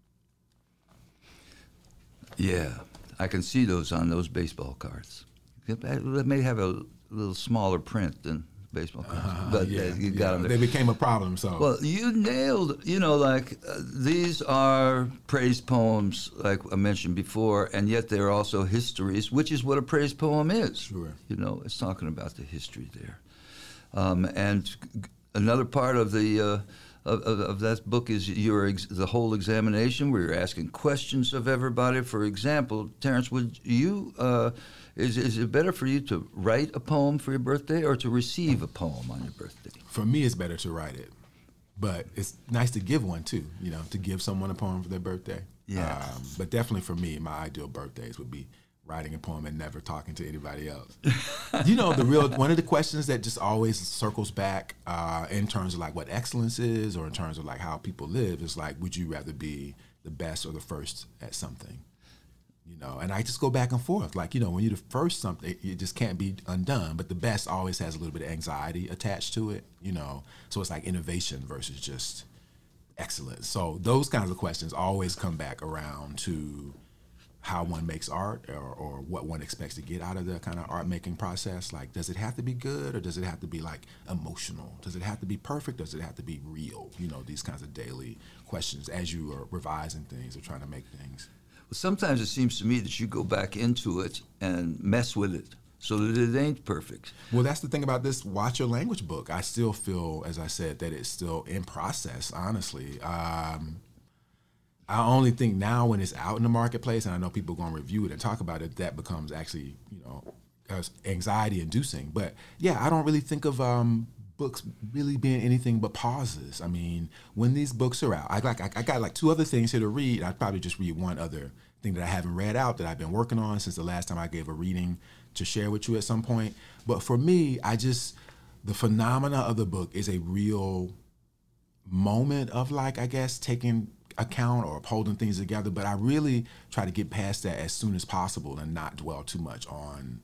Yeah, I can see those on those baseball cards. They may have a little smaller print than baseball cards, uh, but yeah, uh, you yeah. got them there. They became a problem, so. Well, you nailed, you know, like uh, these are praise poems, like I mentioned before, and yet they're also histories, which is what a praise poem is. Sure. You know, it's talking about the history there. Um, and another part of the uh, of, of that book is your ex- the whole examination, where you're asking questions of everybody. For example, Terrence, would you uh, is is it better for you to write a poem for your birthday or to receive a poem on your birthday? For me, it's better to write it, but it's nice to give one too. You know, to give someone a poem for their birthday. Yeah. Um, but definitely for me, my ideal birthdays would be writing a poem and never talking to anybody else. You know, the real one of the questions that just always circles back uh, in terms of like what excellence is, or in terms of like how people live, is like, would you rather be the best or the first at something? You know, and I just go back and forth. Like, you know, when you're the first something, it just can't be undone. But the best always has a little bit of anxiety attached to it. You know, so it's like innovation versus just excellence. So those kinds of questions always come back around to how one makes art, or, or what one expects to get out of the kind of art making process. Like, does it have to be good, or does it have to be like emotional? Does it have to be perfect? Does it have to be real? You know, these kinds of daily questions as you are revising things or trying to make things. Well, sometimes it seems to me that you go back into it and mess with it so that it ain't perfect. Well, that's the thing about this Watch Your Language book. I still feel, as I said, that it's still in process, honestly. Um, I only think now when it's out in the marketplace, and I know people are going to review it and talk about it, that becomes actually, you know, anxiety inducing. But yeah, I don't really think of um, books really being anything but pauses. I mean, when these books are out, I like I got like two other things here to read. I'd probably just read one other thing that I haven't read out that I've been working on since the last time I gave a reading to share with you at some point. But for me, I just, the phenomena of the book is a real moment of like, I guess, taking account or holding things together, but I really try to get past that as soon as possible and not dwell too much on,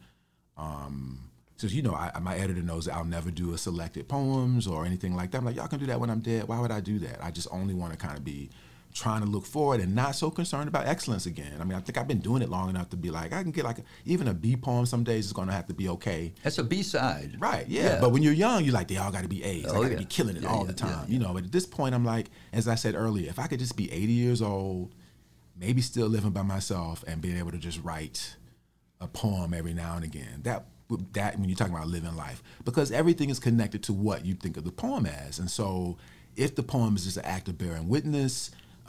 um, so you know, I, my editor knows that I'll never do a selected poems or anything like that. I'm like, y'all can do that when I'm dead. Why would I do that? I just only want to kind of be trying to look forward and not so concerned about excellence again. I mean, I think I've been doing it long enough to be like, I can get like a, even a B poem some days is going to have to be okay. That's a B-side. Right, yeah. yeah. But when you're young, you're like, they all got to be A's. Oh, I got to yeah. be killing it yeah, all yeah, the time. yeah, yeah. You know, but at this point, I'm like, as I said earlier, if I could just be eighty years old, maybe still living by myself and being able to just write a poem every now and again, that that when you're talking about living life, because everything is connected to what you think of the poem as. And so if the poem is just an act of bearing witness,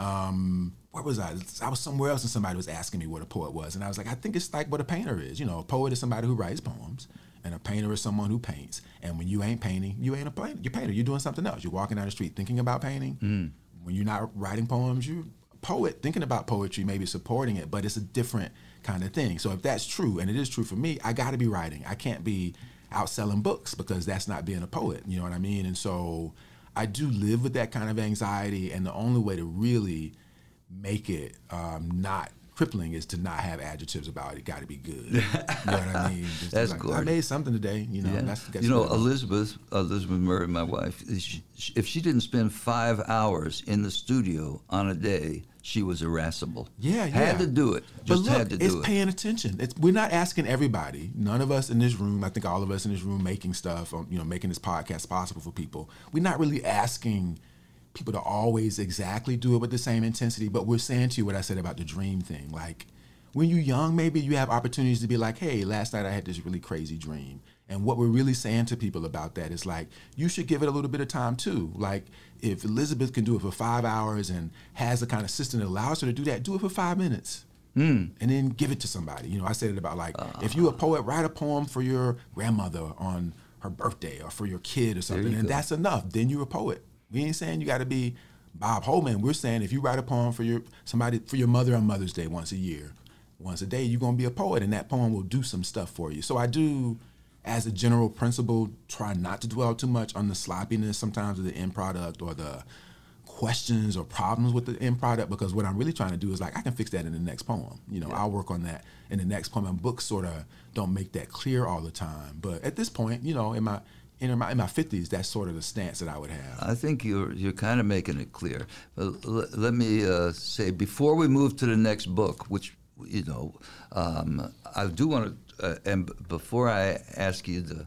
um, where was I? I was somewhere else and somebody was asking me what a poet was. And I was like, I think it's like what a painter is. You know, a poet is somebody who writes poems and a painter is someone who paints. And when you ain't painting, you ain't a painter. You're a painter. You're doing something else. You're walking down the street thinking about painting. Mm. When you're not writing poems, you're a poet thinking about poetry, maybe supporting it, but it's a different kind of thing. So if that's true, and it is true for me, I got to be writing. I can't be out selling books because that's not being a poet. You know what I mean? And so I do live with that kind of anxiety, and the only way to really make it um, not crippling is to not have adjectives about it. Got to be good. You know what I mean? Just That's like, good. I made something today. You know, Yeah. that's, that's you know, good. Elizabeth, Elizabeth Murray, my wife, she, she, if she didn't spend five hours in the studio on a day, she was irascible. Yeah, yeah. Had to do it. Just but look, had to do it's it. paying attention. It's, we're not asking everybody. None of us in this room, I think all of us in this room making stuff, you know, making this podcast possible for people. We're not really asking people to always exactly do it with the same intensity, but we're saying to you what I said about the dream thing. Like, when you're young, maybe you have opportunities to be like, hey, last night I had this really crazy dream. And what we're really saying to people about that is like, you should give it a little bit of time too. Like, if Elizabeth can do it for five hours and has the kind of system that allows her to do that, do it for five minutes. Mm. And then give it to somebody. You know, I said it about like, uh, if you're a poet, write a poem for your grandmother on her birthday or for your kid or something, and go. That's enough. Then you're a poet. We ain't saying you got to be Bob Holman. We're saying if you write a poem for your somebody for your mother on Mother's Day once a year, once a day, you're going to be a poet, and that poem will do some stuff for you. So I do, as a general principle, try not to dwell too much on the sloppiness sometimes of the end product or the questions or problems with the end product, because what I'm really trying to do is like, I can fix that in the next poem. You know, yeah. I'll work on that in the next poem. And books sort of don't make that clear all the time. But at this point, you know, in my in my, in my fifties, that's sort of the stance that I would have. I think you're you're kind of making it clear. But l- let me uh, say, before we move to the next book, which, you know, um, I do want to, uh, and b- before I ask you the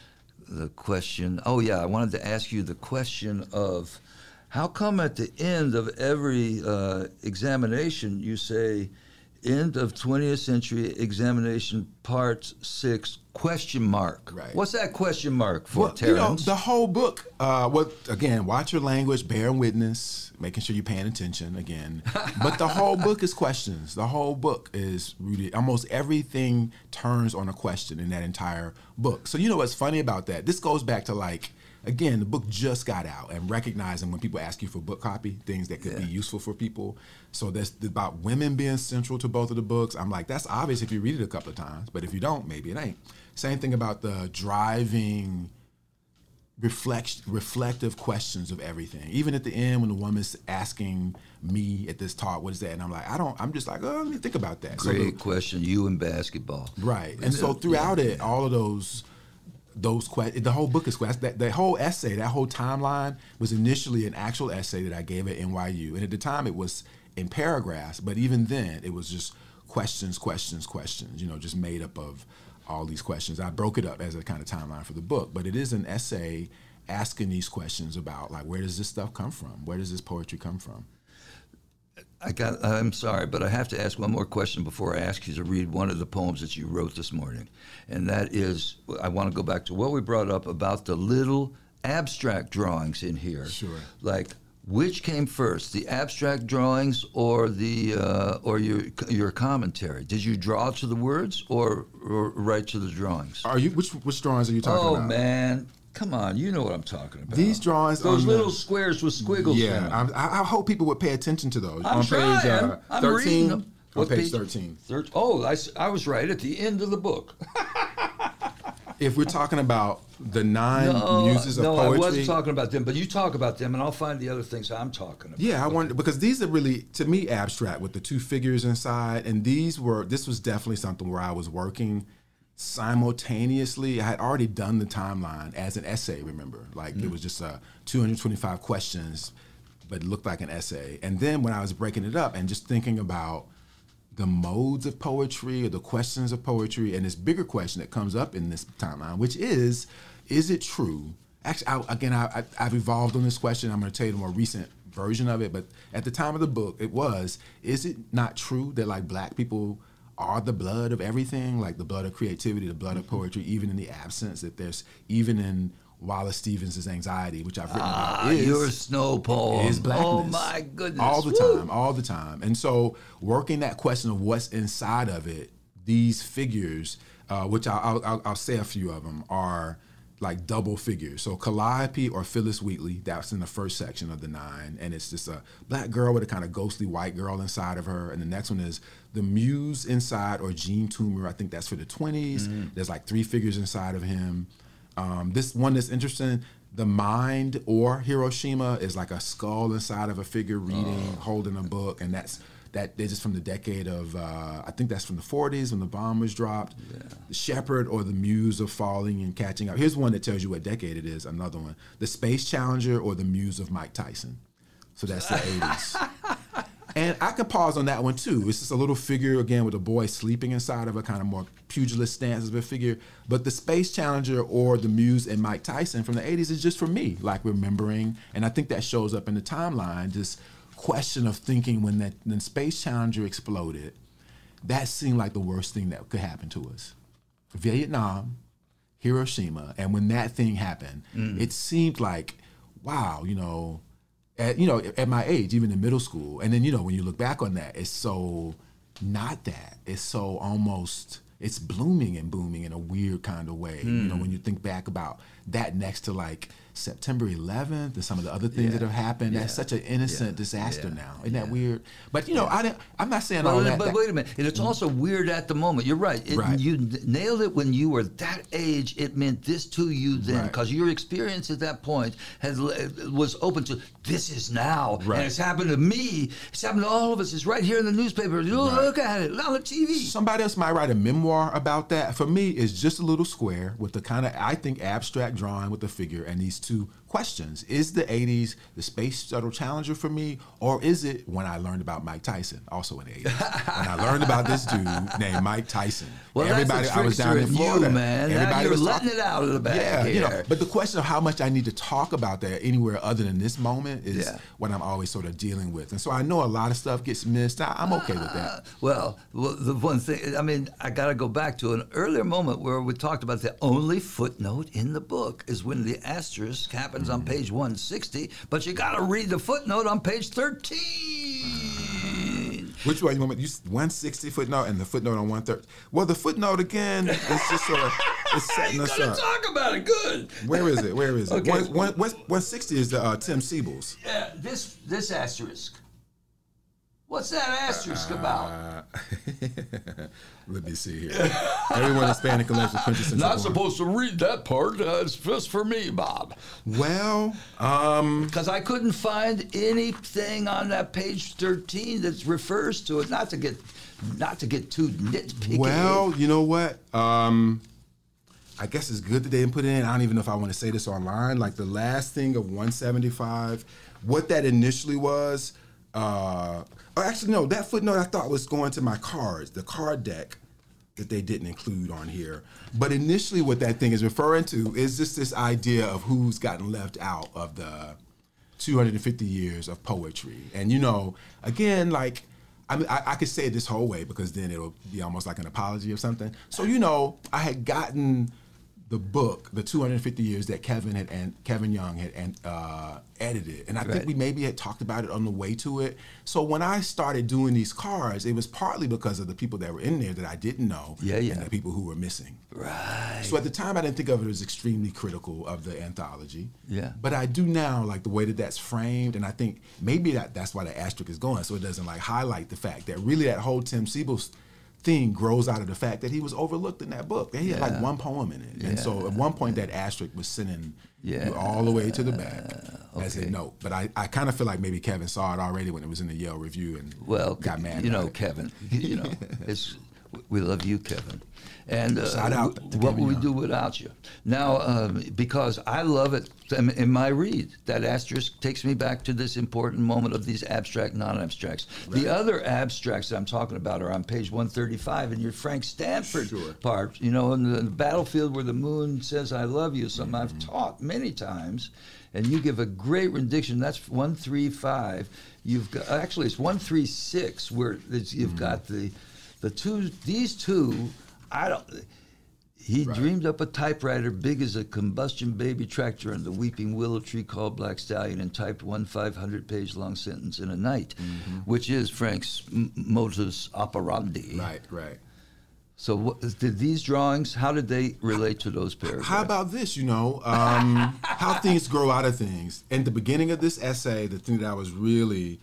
the question, oh yeah, I wanted to ask you the question of, how come at the end of every uh, examination you say, end of twentieth century examination part six, question mark? Right. What's that question mark for, well, Terrence? You know, the whole book, uh, what again, watch your language, bear witness, making sure you're paying attention again. But the whole book is questions. The whole book is rooted, almost everything turns on a question in that entire book. So you know what's funny about that? This goes back to like, again, the book just got out, and recognizing when people ask you for book copy, things that could yeah. be useful for people. So that's about women being central to both of the books. I'm like, that's obvious if you read it a couple of times, but if you don't, maybe it ain't. Same thing about the driving, reflect, reflective questions of everything. Even at the end when the woman's asking me at this talk, what is that? And I'm like, I don't, I'm just like, oh, let me think about that. Great so the, question, you in basketball. Right. And so throughout yeah. it, all of those those questions, the whole book is questions. That, that whole essay, that whole timeline was initially an actual essay that I gave at N Y U. And at the time it was in paragraphs, but even then it was just questions, questions, questions, you know, just made up of all these questions. I broke it up as a kind of timeline for the book, but it is an essay asking these questions about like, where does this stuff come from? Where does this poetry come from? I got, I'm sorry, but I have to ask one more question before I ask you to read one of the poems that you wrote this morning. And that is, I want to go back to what we brought up about the little abstract drawings in here. Sure. Like, which came first, the abstract drawings or the uh, or your your commentary? Did you draw to the words or, or write to the drawings? Are you which which drawings are you talking oh, about? Oh man, come on, you know what I'm talking about. These drawings, those little the, squares with squiggles. Yeah, in them. I, I hope people would pay attention to those. I'm on trying. page uh, I'm thirteen. reading them. On What page, page thirteen. thirteen. Oh, I, I was right at the end of the book. If we're talking about the nine no, muses of no, poetry. No, I wasn't talking about them, but you talk about them, and I'll find the other things I'm talking about. Yeah, I wonder, because these are really, to me, abstract with the two figures inside, and these were, this was definitely something where I was working simultaneously. I had already done the timeline as an essay, remember? Like, mm-hmm. It was just uh, two hundred twenty-five questions but it looked like an essay. And then when I was breaking it up and just thinking about the modes of poetry or the questions of poetry, and this bigger question that comes up in this timeline, which is, is it true? Actually, I, again, I, I, I've evolved on this question. I'm going to tell you the more recent version of it, but at the time of the book, it was, is it not true that like black people are the blood of everything, like the blood of creativity, the blood of poetry, even in the absence, that there's, even in Wallace Stevens' Anxiety, which I've written ah, about, is your snow poem. Is blackness. Oh my goodness. All the Woo. time, all the time. And so working that question of what's inside of it, these figures, uh, which I'll, I'll, I'll say a few of them, are like double figures. So Calliope or Phyllis Wheatley, that's in the first section of the nine, and it's just a black girl with a kind of ghostly white girl inside of her. And the next one is the Muse inside, or Jean Toomer, I think that's for the twenties. Mm-hmm. There's like three figures inside of him. Um, this one that's interesting, the Mind or Hiroshima is like a skull inside of a figure reading, oh. holding a book, and that's that is just from the decade of, uh, I think that's from the forties when the bomb was dropped. Yeah. The Shepherd or the Muse of Falling and Catching Up. Here's one that tells you what decade it is, another one. The Space Challenger or the Muse of Mike Tyson. So that's the eighties. And I could pause on that one too. It's just a little figure, again, with a boy sleeping inside of a kind of more pugilist stance of a figure. But the Space Challenger or the Muse and Mike Tyson from the eighties is just for me, like remembering. And I think that shows up in the timeline, this question of thinking when that when Space Challenger exploded, that seemed like the worst thing that could happen to us. Vietnam, Hiroshima, and when that thing happened, mm. it seemed like, wow, you know, At, you know, at my age, even in middle school, and then, you know, when you look back on that, it's so not that. It's so almost, it's blooming and booming in a weird kind of way. Mm. You know, when you think back about that next to like September eleventh and some of the other things yeah. that have happened, yeah. that's such an innocent yeah. disaster yeah. now. Isn't yeah. that weird? But, you know, yeah. I didn't, I'm not saying well, all that. But that, wait a minute. And it's also weird at the moment. You're right. It, right. You nailed it when you were that age. It meant this to you then, because right. your experience at that point has was open to this is now. Right. And it's happened to me. It's happened to all of us. It's right here in the newspaper. Look, right. look at it on the T V. Somebody else might write a memoir about that. For me, it's just a little square with the kind of, I think, abstract drawing with the figure and these two questions. Is the eighties the Space Shuttle Challenger for me, or is it when I learned about Mike Tyson, also in the eighties? When I learned about this dude named Mike Tyson. Well, everybody, that's a I was down in Florida. You, man. Everybody now you're was letting talking, it out of the back yeah, here. You know, but the question of how much I need to talk about that anywhere other than this moment is yeah. what I'm always sort of dealing with. And so I know a lot of stuff gets missed. I, I'm okay with that. Uh, well, well, the one thing, I mean, I got to go back to an earlier moment where we talked about the only footnote in the book is when the asterisk happens mm-hmm. on page one sixty, but you got to read the footnote on page thirteen. Which one you want me? You one sixty footnote and the footnote on one thirty. Well, the footnote again is just sort of it's setting us gonna up. Talk about it. Good. Where is it? Where is it? Okay. One, one, one, one sixty is the uh, Tim Siebels. Yeah. This this asterisk. What's that asterisk uh, about? Let me see here. Everyone in Hispanic collection quintessential. Not supposed to read that part. Uh, it's just for me, Bob. Well, um, because I couldn't find anything on that page thirteen that refers to it. Not to get, not to get too nitpicky. Well, you know what? Um, I guess it's good that they didn't put it in. I don't even know if I want to say this online. Like the last thing of one seventy-five, what that initially was. Uh, or actually, no, that footnote I thought was going to my cards, the card deck that they didn't include on here. But initially what that thing is referring to is just this idea of who's gotten left out of the two hundred fifty years of poetry. And, you know, again, like, I mean, I, I could say it this whole way because then it'll be almost like an apology or something. So, you know, I had gotten the book, the two hundred fifty years that Kevin had and Kevin Young had and, uh, edited, and I right. think we maybe had talked about it on the way to it. So when I started doing these cards, it was partly because of the people that were in there that I didn't know, yeah, yeah. and the people who were missing. Right. So at the time, I didn't think of it as extremely critical of the anthology. Yeah. But I do now, like the way that that's framed, and I think maybe that that's why the asterisk is going, so it doesn't like highlight the fact that really that whole Tim Siebels thing grows out of the fact that he was overlooked in that book. He had yeah. like one poem in it. Yeah. And so at one point that asterisk was sending yeah. you all the way to the back uh, okay. as a note. But I, I kind of feel like maybe Kevin saw it already when it was in the Yale Review and well, got mad you about know, it. Kevin, you know, it's We love you, Kevin. And uh, Shout out to what Kevin would we Young. do without you? Now, um, because I love it in in my read, that asterisk takes me back to this important moment of these abstract, non-abstracts. Right. The other abstracts that I'm talking about are on page one thirty-five in your Frank Stanford Sure. part. You know, in the battlefield where the moon says, I love you, something Mm-hmm. I've taught many times. And you give a great rendition. That's one thirty-five. You've got, actually, it's one thirty-six where it's, you've Mm-hmm. got the the two, these two, I don't, he Right. dreamed up a typewriter big as a combustion baby tractor and the weeping willow tree called Black Stallion and typed one five hundred page long sentence in a night, Mm-hmm. which is Frank's m- modus operandi. Right, right. So what, did these drawings, how did they relate to those paragraphs? How about this, you know, um, how things grow out of things. In the beginning of this essay, the thing that I was really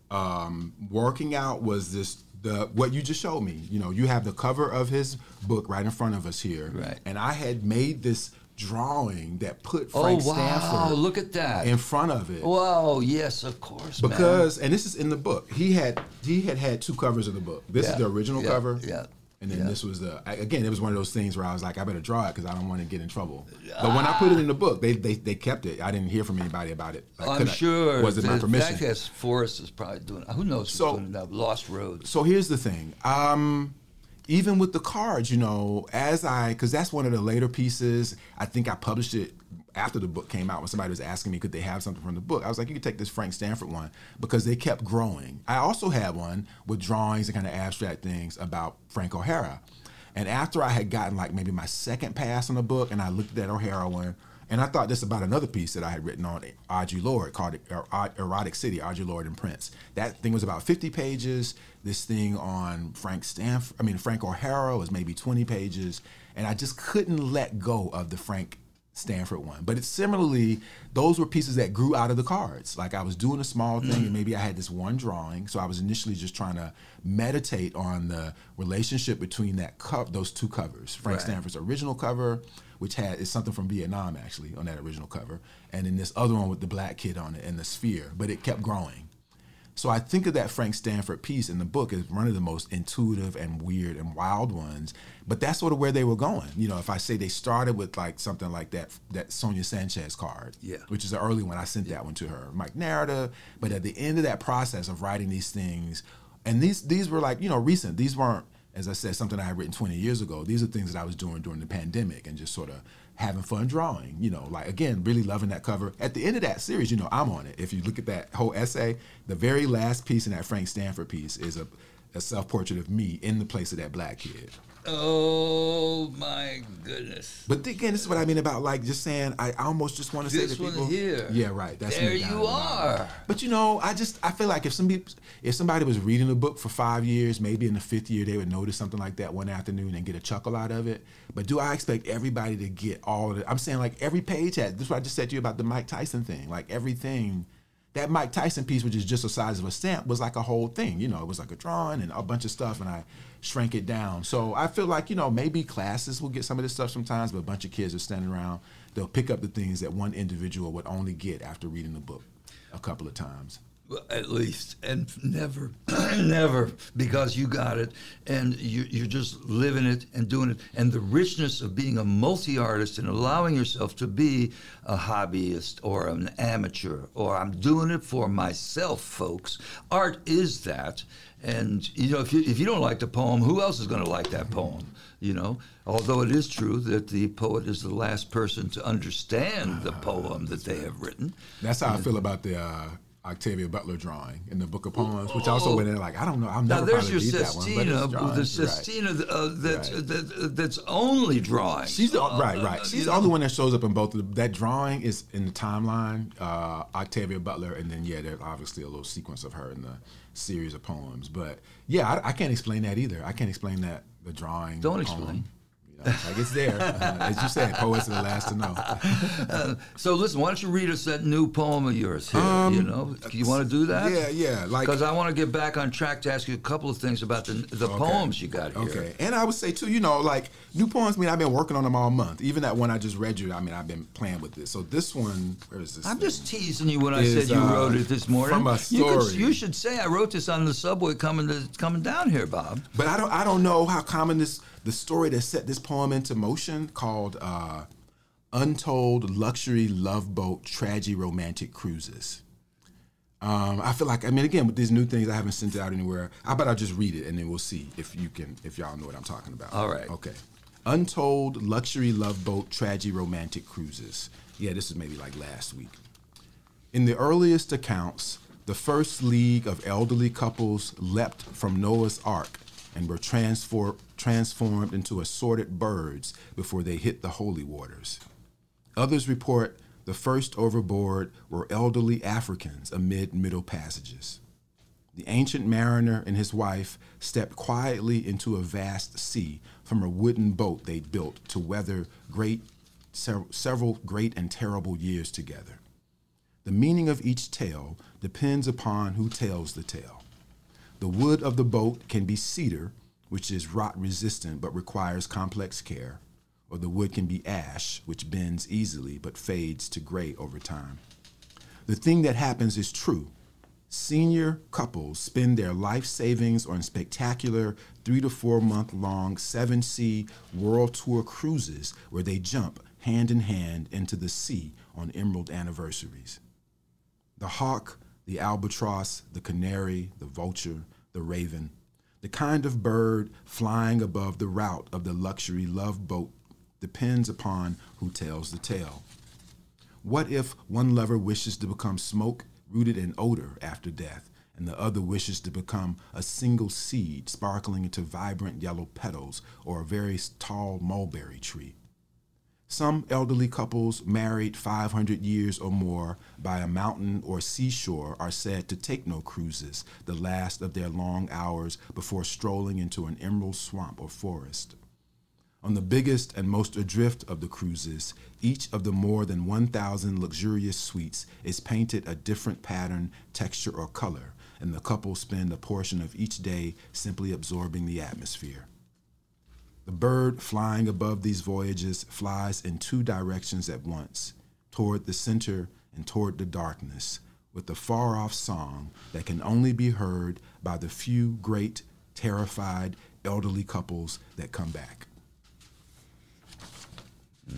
um, working out was this, the what you just showed me. You know, you have the cover of his book right in front of us here. Right. And I had made this drawing that put Oh, Frank wow, Stanford look at that. in front of it. Wow, yes, of course, man. Because, and this is in the book, he had he had had two covers of the book. This Yeah, is the original yeah, cover. yeah, And then yeah. this was the, I- again, it was one of those things where I was like, I better draw it because I don't want to get in trouble. But when I put it in the book, they they, they kept it. I didn't hear from anybody about it. I I'm couldn't- sure Was it my that, permission? that guess Forrest is probably doing it. Who knows who's So- doing it now? Lost Roads. So here's the thing. Um, even with the cards, you know, as I, because that's one of the later pieces, I think I published it after the book came out when somebody was asking me, could they have something from the book? I was like, you could take this Frank Stanford one because they kept growing. I also had one with drawings and kind of abstract things about Frank O'Hara. And after I had gotten like maybe my second pass on the book and I looked at that O'Hara one, and I thought this about another piece that I had written on Audre Lorde called Er- Erotic City, Audre Lorde and Prince. That thing was about fifty pages. This thing on Frank Stanford, I mean, Frank O'Hara was maybe twenty pages. And I just couldn't let go of the Frank Stanford one. But it's similarly, those were pieces that grew out of the cards. Like I was doing a small thing and maybe I had this one drawing. So I was initially just trying to meditate on the relationship between that co- those two covers. Frank Right. Stanford's original cover, which had is something from Vietnam actually on that original cover, and then this other one with the black kid on it and the sphere, but it kept growing. So I think of that Frank Stanford piece in the book as one of the most intuitive and weird and wild ones, but that's sort of where they were going. You know, if I say they started with like something like that, that Sonia Sanchez card, Yeah. which is an early one, I sent that one to her, Mike Narrative, but at the end of that process of writing these things, and these these were like, you know, recent, these weren't, as I said, something I had written twenty years ago. These are things that I was doing during the pandemic and just sort of having fun drawing, you know, like, again, really loving that cover. At the end of that series, you know, I'm on it. If you look at that whole essay, the very last piece in that Frank Stanford piece is a, a self-portrait of me in the place of that black kid. Oh, my goodness. But th- again, this is what I mean about like just saying, I almost just want to say This to one people. here. Yeah, right. That's There me down you at the bottom. are. But you know, I just, I feel like if somebody, if somebody was reading a book for five years, maybe in the fifth year, they would notice something like that one afternoon and get a chuckle out of it. But do I expect everybody to get all of it? I'm saying like every page has, this is what I just said to you about the Mike Tyson thing. Like everything, that Mike Tyson piece, which is just the size of a stamp, was like a whole thing. You know, it was like a drawing and a bunch of stuff, and I shrank it down. So I feel like, you know, maybe classes will get some of this stuff sometimes, but a bunch of kids are standing around. They'll pick up the things that one individual would only get after reading the book a couple of times. Well, at least, and never, never, because you got it, and you, you're just living it and doing it, and the richness of being a multi-artist and allowing yourself to be a hobbyist or an amateur, or I'm doing it for myself, folks. Art is that, and you know, if you if you don't like the poem, who else is going to like that poem? You know, although it is true that the poet is the last person to understand the poem that they have written. That's how I feel about the uh, Octavia Butler drawing in the Book of Poems, which also went in like, I don't know, I'll Now never there's probably your read that one. But Sestina, it's drawing, the right. Sestina uh, that's, Right. that, that's only drawing. She's the right, right. She's you the know. only one that shows up in both of them. That drawing is in the timeline, uh, Octavia Butler, and then yeah, there's obviously a little sequence of her in the series of poems. But yeah, I, I can't explain that either. I can't explain that the drawing. Don't the poem, explain. You Like it's there. Uh, as you said, poets are the last to know. uh, so listen, why don't you read us that new poem of yours here? Um, you know, you want to do that? Yeah, yeah. Like because I want to get back on track to ask you a couple of things about the the okay. poems you got here. Okay, and I would say too, you know, like new poems. I mean, I've been working on them all month. Even that one I just read you. I mean, I've been playing with this. So this one, where is this? I'm thing? just teasing you when I is, said you uh, wrote it this morning. From a story. You, could, you should say I wrote this on the subway coming to coming down here, Bob. But I don't. I don't know how common this. The story that set this poem into motion, called uh, Untold Luxury Love Boat Tragedy Romantic Cruises. Um, I feel like, I mean, again, with these new things, I haven't sent it out anywhere. I bet I'll just read it, and then we'll see if you can, if y'all know what I'm talking about. All right. Okay. Untold Luxury Love Boat Tragedy Romantic Cruises. Yeah, this is maybe like last week. In the earliest accounts, the first league of elderly couples leapt from Noah's Ark and were transfor- transformed into assorted birds before they hit the holy waters. Others report the first overboard were elderly Africans amid middle passages. The ancient mariner and his wife stepped quietly into a vast sea from a wooden boat they built to weather great, sev- several great and terrible years together. The meaning of each tale depends upon who tells the tale. The wood of the boat can be cedar, which is rot-resistant but requires complex care, or the wood can be ash, which bends easily but fades to gray over time. The thing that happens is true. Senior couples spend their life savings on spectacular three to four month long seven sea world tour cruises where they jump hand in hand into the sea on emerald anniversaries. The hawk, the albatross, the canary, the vulture, the raven, the kind of bird flying above the route of the luxury love boat depends upon who tells the tale. What if one lover wishes to become smoke rooted in odor after death, and the other wishes to become a single seed sparkling into vibrant yellow petals or a very tall mulberry tree? Some elderly couples married five hundred years or more by a mountain or seashore are said to take no cruises, the last of their long hours before strolling into an emerald swamp or forest. On the biggest and most adrift of the cruises, each of the more than one thousand luxurious suites is painted a different pattern, texture, or color, and the couple spend a portion of each day simply absorbing the atmosphere. The bird flying above these voyages flies in two directions at once, toward the center and toward the darkness, with a far-off song that can only be heard by the few great, terrified, elderly couples that come back. Mm.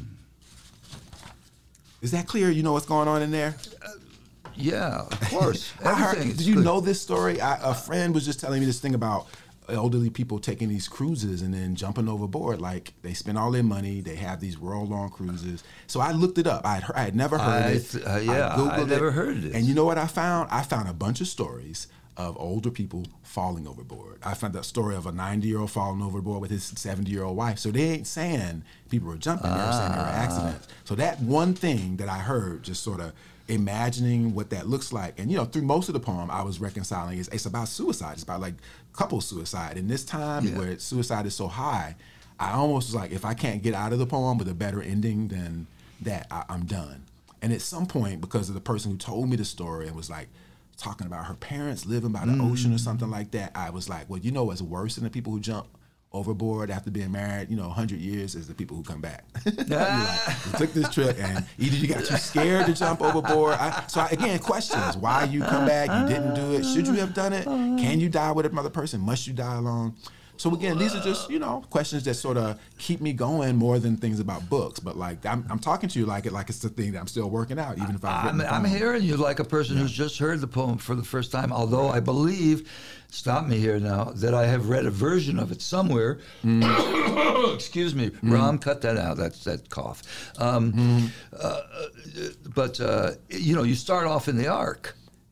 Is that clear? You know what's going on in there? Uh, yeah, of course. I heard, did you clear. know this story? I, a friend was just telling me this thing about elderly people taking these cruises and then jumping overboard. Like, they spend all their money, they have these world-long cruises. So I looked it up. I had, heard, I had never heard I, it. Uh, yeah, I, I never it. heard it. And you know what I found? I found a bunch of stories of older people falling overboard. I found that story of a ninety-year-old falling overboard with his seventy-year-old wife. So they ain't saying people were jumping, they were saying there were accidents. So that one thing that I heard, just sort of imagining what that looks like. And, you know, through most of the poem, I was reconciling, it's, it's about suicide. It's about, like, couple suicide. And this time, yeah. where suicide is so high, I almost was like, if I can't get out of the poem with a better ending than that, I, I'm done. And at some point, because of the person who told me the story and was, like, talking about her parents living by the mm. ocean or something like that, I was like, well, you know what's worse than the people who jump overboard after being married, you know, one hundred years is the people who come back. Like, we took this trip and either you got too scared to jump overboard. I, so I, again, questions. Why you come back? You didn't do it. Should you have done it? Can you die with another person? Must you die alone? So again, these are just, you know, questions that sort of keep me going more than things about books. But like, I'm, I'm talking to you like it, like it's the thing that I'm still working out, even if I've written I'm, I'm hearing you like a person yeah. who's just heard the poem for the first time. Although I believe, stop me here now, that I have read a version of it somewhere. Mm. Excuse me, mm. Ram, cut that out. That's that cough. Um, mm. uh, but uh, you know, you start off in the Ark.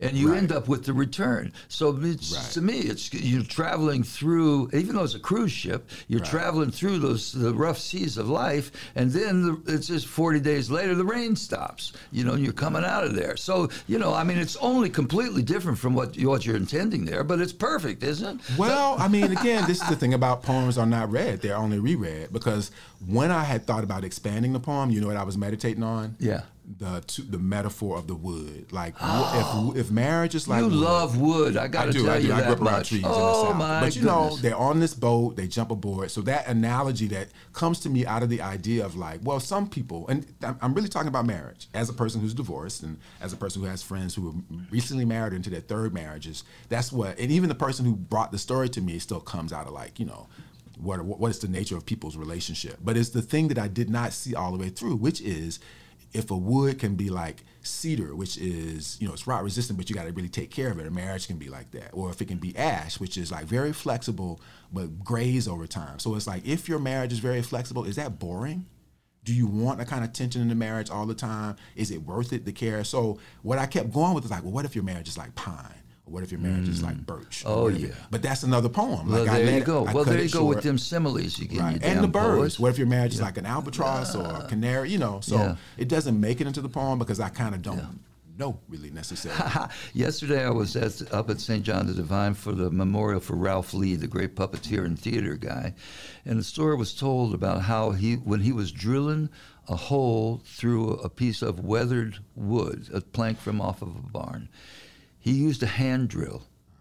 and you Right. end up with the return. So it's, Right. to me, it's you're traveling through, even though it's a cruise ship, you're Right. traveling through those the rough seas of life, and then the, it's just forty days later, the rain stops, you know, and you're coming out of there. So, you know, I mean, it's only completely different from what, you, what you're intending there, but it's perfect, isn't it? Well, I mean, again, this is the thing about poems are not read; they're only reread. Because when I had thought about expanding the poem, you know what I was meditating on? Yeah. The to, the metaphor of the wood. Like if if marriage is like You wood, love wood. I got I to do. tell I do. you I grew that up around much. trees Oh in the South. my But you goodness. know, they're on this boat. They jump aboard. So that analogy that comes to me out of the idea of like, well, some people, and I'm I'm really talking about marriage as a person who's divorced and as a person who has friends who were recently married into their third marriages. That's what, and even the person who brought the story to me still comes out of like, you know, what what is the nature of people's relationship. But it's the thing that I did not see all the way through, which is if a wood can be like cedar, which is, you know, it's rot resistant, but you got to really take care of it. A marriage can be like that. Or if it can be ash, which is like very flexible, but grays over time. So it's like, if your marriage is very flexible, is that boring? Do you want a kind of tension in the marriage all the time? Is it worth it to care? So what I kept going with is like, well, what if your marriage is like pine? Or what if your marriage is like birch? Oh, What if yeah. it- But that's another poem. Well, Like, I there let you it- go. I Well, cut there it you go short. with them similes you get. Right. You And the damn birds. poets. What if your marriage is like an albatross or a canary? You know, so Yeah. it doesn't make it into the poem because I kind of don't know really necessarily. Yesterday, I was at, up at Saint John the Divine for the memorial for Ralph Lee, the great puppeteer and theater guy, and the story was told about how he, when he was drilling a hole through a piece of weathered wood, a plank from off of a barn, he used a hand drill,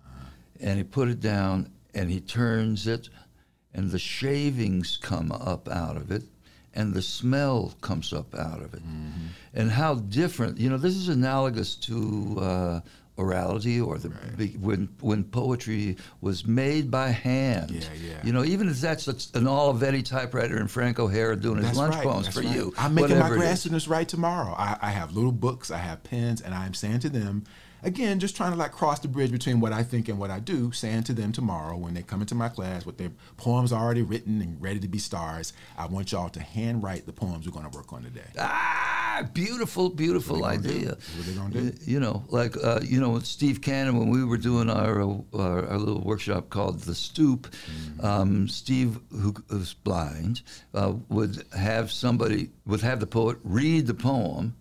and he put it down, and he turns it, and the shavings come up out of it, and the smell comes up out of it. Mm-hmm. And how different, you know, this is analogous to uh, orality or the Right. big, when when poetry was made by hand. Yeah, yeah. You know, even if that's an Olivetti typewriter and Frank O'Hara doing his That's lunch right, poems that's for right. you. I'm making my whatever it grad is. students write tomorrow. I, I have little books, I have pens, and I'm saying to them, again, just trying to like cross the bridge between what I think and what I do, saying to them tomorrow when they come into my class with their poems already written and ready to be stars, I want y'all to handwrite the poems we're going to work on today. Ah, beautiful, beautiful What they gonna idea. do? What they gonna do? Uh, You know, like uh, you know, with Steve Cannon, when we were doing our uh, our, our little workshop called The Stoop, Mm-hmm. um, Steve, who was blind, uh, would have somebody would have the poet read the poem.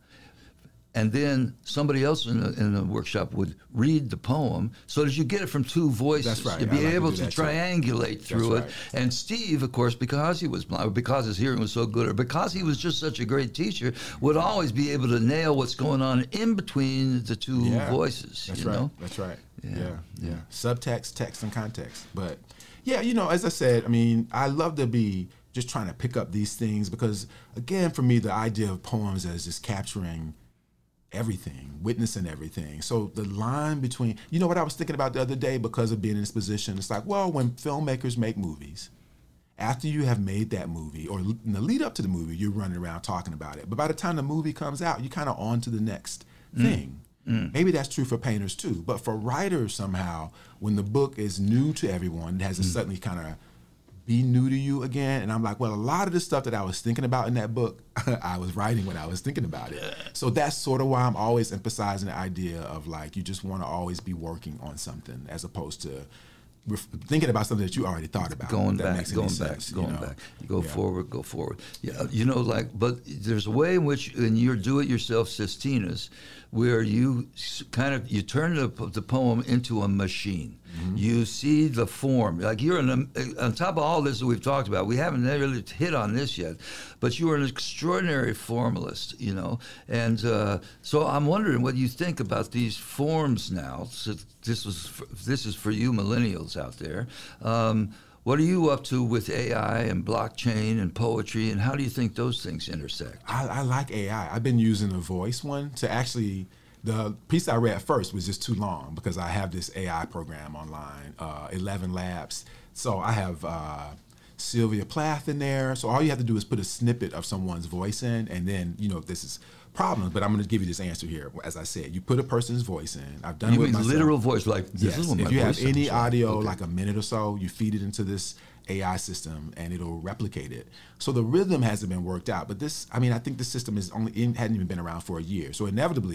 And then somebody else in the, in the workshop would read the poem so that you get it from two voices. That's right. You'd I be like to able do to that too. triangulate through That's it. right. And Steve, of course, because he was blind, or because his hearing was so good, or because he was just such a great teacher, would always be able to nail what's going on in between the two Yeah. voices. That's you right. know? That's right. Yeah, Yeah, yeah. yeah. Subtext, text, and context. But yeah, you know, as I said, I mean, I love to be just trying to pick up these things because, again, for me, the idea of poems as just capturing everything, witnessing everything. So the line between, you know what I was thinking about the other day because of being in this position? It's like, well, when filmmakers make movies, after you have made that movie or in the lead up to the movie, you're running around talking about it. But by the time the movie comes out, you're kind of on to the next thing. Mm. Maybe that's true for painters too. But for writers, somehow, when the book is new to everyone, it has to mm. suddenly kind of be new to you again. And I'm like, well, a lot of the stuff that I was thinking about in that book, I was writing when I was thinking about it. So that's sort of why I'm always emphasizing the idea of like, you just want to always be working on something as opposed to ref- thinking about something that you already thought about. Going that back, makes any going sense, back, going you know? back. You go Yeah. forward, go forward. Yeah, you know, like, but there's a way in which, in your do-it-yourself Sistinas, where you s- kind of you turn the, the poem into a machine. Mm-hmm. You see the form. Like you're in a, on top of all this that we've talked about. We haven't really hit on this yet, but you are an extraordinary formalist. You know, and uh, so I'm wondering what you think about these forms now. So this was for, this is for you millennials out there. Um, What are you up to with A I and blockchain and poetry, and how do you think those things intersect? I, I like A I. I've been using a voice one to actually, the piece I read first was just too long because I have this A I program online, uh, eleven Labs. So I have uh, Sylvia Plath in there. So all you have to do is put a snippet of someone's voice in, and then, you know, this is problems, but I'm going to give you this answer here. As I said, you put a person's voice in. I've done You it with mean myself. literal voice, like this Yes. is what my If you have voice any sounds like. audio, Okay. like a minute or so, you feed it into this A I system and it'll replicate it. So the rhythm hasn't been worked out, but this, I mean, I think the system is only in, hadn't even been around for a year. So inevitably,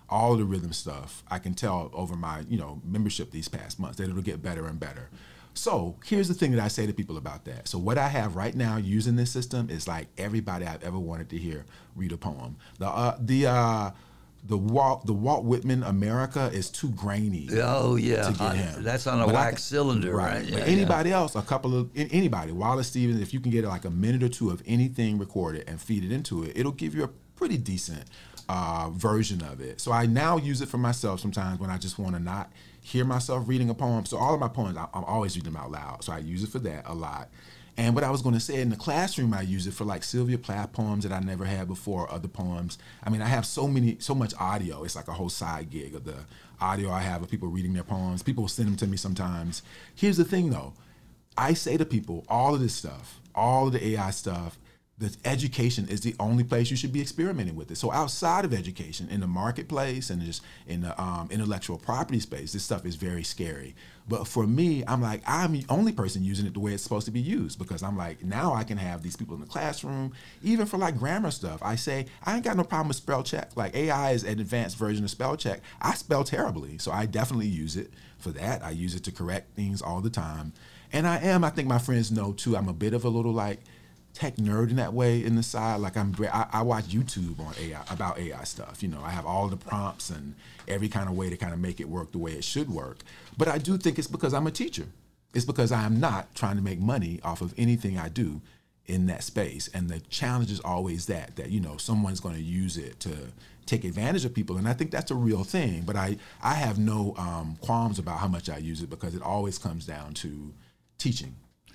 all of the rhythm stuff, I can tell over my, you know, membership these past months that it'll get better and better. So here's the thing that I say to people about that. So what I have right now using this system is like everybody I've ever wanted to hear read a poem. The uh, the uh, the Walt the Walt Whitman America is too grainy. Oh yeah, to get uh, him. That's on a But wax I, cylinder, right? right? Yeah, but anybody yeah. else, a couple of anybody, Wallace Stevens, if you can get like a minute or two of anything recorded and feed it into it, it'll give you a pretty decent uh, version of it. So I now use it for myself sometimes when I just want to not hear myself reading a poem. So all of my poems, I, I'm always reading them out loud. So I use it for that a lot. And what I was going to say, in the classroom, I use it for like Sylvia Plath poems that I never had before, other poems. I mean, I have so many, so much audio. It's like a whole side gig of the audio I have of people reading their poems. People will send them to me sometimes. Here's the thing, though. I say to people, all of this stuff, all of the A I stuff, the education is the only place you should be experimenting with it. So outside of education, in the marketplace and just in the um, intellectual property space, this stuff is very scary. But for me, I'm like, I'm the only person using it the way it's supposed to be used, because I'm like, now I can have these people in the classroom, even for like grammar stuff. I say, I ain't got no problem with spell check. Like A I is an advanced version of spell check. I spell terribly, so I definitely use it for that. I use it to correct things all the time. And I am, I think my friends know too, I'm a bit of a little like, tech nerd in that way in the side. Like I'm, I, I watch YouTube on A I about A I stuff. You know, I have all the prompts and every kind of way to kind of make it work the way it should work. But I do think it's because I'm a teacher. It's because I am not trying to make money off of anything I do in that space. And the challenge is always that, that, you know, someone's going to use it to take advantage of people. And I think that's a real thing. But I, I have no um, qualms about how much I use it, because it always comes down to teaching.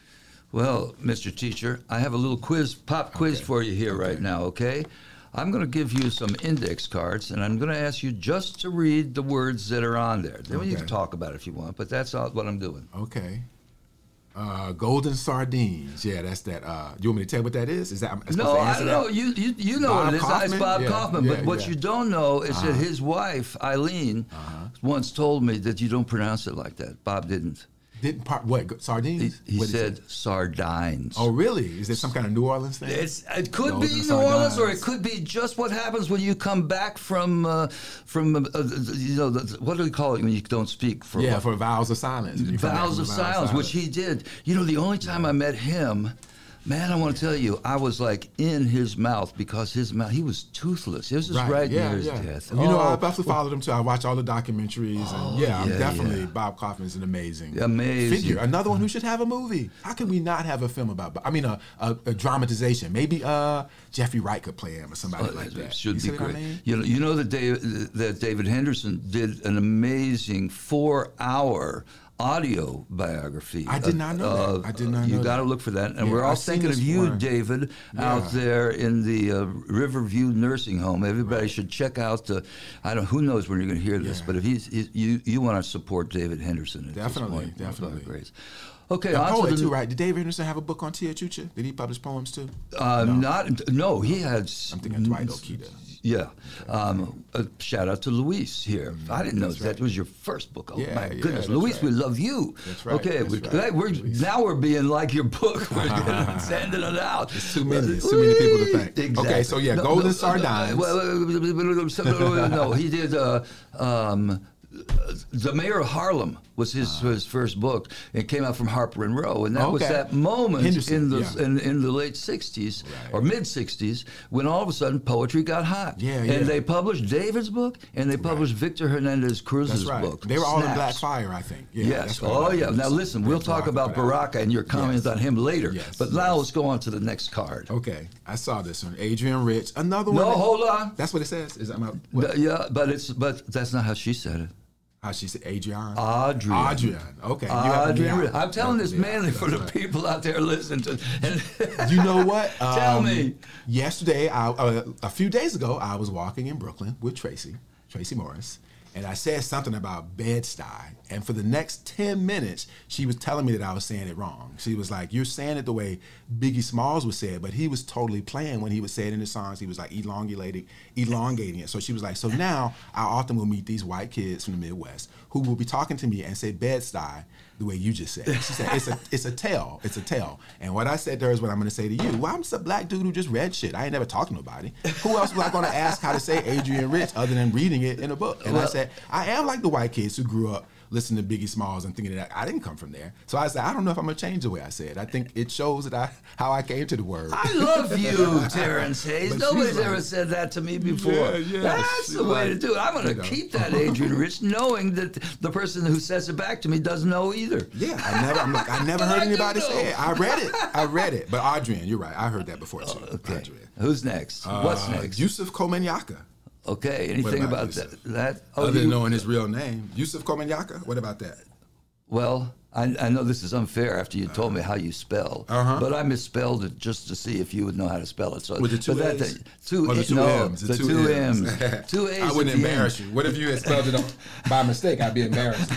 Well, Mister Teacher, I have a little quiz, pop quiz Okay. for you here Okay. right now, okay? I'm going to give you some index cards, and I'm going to ask you just to read the words that are on there. Then you Okay. can talk about it if you want, but that's all, what I'm doing. Okay. Uh, golden sardines. Yeah, that's that. Uh, you want me to tell you what that is? Is that I'm supposed No, to I answer don't know. that? You you, you know Bob what it is. Kaufman? It's Bob Yeah, Kaufman. yeah, but what yeah. you don't know is Uh-huh. that his wife, Eileen, Uh-huh. once told me that you don't pronounce it like that. Bob didn't. Didn't part what He, sardines? he What is said it? sardines. Oh, really? Is there some kind of New Orleans thing? It's, it could Golden be New Orleans, or it sardines. could be just what happens when you come back from, uh, from uh, uh, you know, the, what do we call it when you don't speak for a yeah, while? for vows of silence. When you come back Vows from of vows Silence, which he did. You know, the only time I met him, man, I want to tell you, I was like in his mouth, because his mouth, he was toothless. It was just right, yeah, near his yeah. death. You know, Oh, I definitely followed him too. I watch all the documentaries, and yeah, I'm yeah, definitely yeah. Bob Kaufman is an amazing, Amazing. figure. Another one who should have a movie. How can we not have a film about? I mean, a, a, a dramatization. Maybe uh, Jeffrey Wright could play him or somebody like It that. should You see be what I great. mean? You know, you know that David, that David Henderson did an amazing four-hour audio biography. I did not know that. I did not You know got to that. look for that. And Yeah, we're all I've seen thinking of this you, one. David, Yeah. out there in the uh, Riverview Nursing Home. Everybody should check out the. I don't. Who knows when you're going to hear this? Yeah. But if he's, he's you, you want to support David Henderson. At Definitely, this point. definitely. Great. Okay, A on to poet the, too, right? Did David Henderson have a book on Tia Chucha? Did he publish poems too? Uh, Not no. He had. I'm thinking Dwight Okita. Yeah. Um, a shout out to Luis here. I didn't know That's that right. was your first book. Oh Yeah, my yeah, goodness, that's Luis, right. we love you. That's right, Okay, that's we, right, hey, we're Luis. now we're being like your book. We're sending it out. It's too many. It's too many people to thank. Exactly. Okay, so yeah, No, golden no, sardines. Well, no, he did. Uh, um, The Mayor of Harlem was his, Ah. his first book. It came out from Harper and Row, and that was Okay. that moment Henderson, in the yeah. in, in the late sixties Right. or mid sixties when all of a sudden poetry got hot. Yeah, and yeah. they published David's book, and they published Victor Hernandez Cruz's That's right. book. They were all in Snaps. Black Fire, I think. Yeah, Yes. that's what Oh, it yeah. was. Now listen, we'll That's talk what I about put out. Baraka and your comments Yes. on him later. Yes, But now yes. let's go on to the next card. Okay, I saw this one. Adrian Rich, another one. No, that- hold on. That's what it says. Is that my? What? Th- Yeah, but it's but that's not how she said it. How she said Adrian? Adrian. Adrian. Okay. you helped me Adrian. out. Rich. I'm telling this Helped me out. mainly for the That's right. people out there listening to. And You know what? Tell Um, me. Yesterday, I, uh, a few days ago, I was walking in Brooklyn with Tracy, Tracy Morris, and I said something about Bed-Stuy. And for the next ten minutes, she was telling me that I was saying it wrong. She was like, you're saying it the way Biggie Smalls would say it, but he was totally playing when he would say it in his songs. He was like elongating, elongating it. So she was like, so now I often will meet these white kids from the Midwest who will be talking to me and say Bed-Stuy the way you just said. She said, it's a it's a tale. It's a tale. And what I said to her is what I'm going to say to you. Well, I'm just a black dude who just read shit. I ain't never talked to nobody. Who else was I going to ask how to say Adrian Rich other than reading it in a book? And well, I said, I am like the white kids who grew up listening to Biggie Smalls and thinking that I didn't come from there. So I said, I don't know if I'm going to change the way I say it. I think it shows that I how I came to the word. I love you, Terrence Hayes. But Nobody's ever like, said that to me before. Yeah, yeah, That's the way like, to do it. I'm going to you know. keep that Adrian Rich, knowing that the person who says it back to me doesn't know either. Yeah, I never I'm like, I never heard anybody say it. I read it. I read it. But Adrian, you're right. I heard that before too. Oh, okay. Adrian. Who's next? Uh, What's next? Yusuf Komenyaka. Okay, anything about, about that? that? Oh, Other than you, knowing his real name. Yusuf Komenyaka? What about that? Well, I, I know this is unfair after you told me how you spell, uh-huh. but I misspelled it just to see if you would know how to spell it. So with the two but A's? That, two, or the two no, M's? The, the two, two M's. M's. Two A's. I wouldn't embarrass you. What if you had spelled it by mistake? I'd be embarrassed.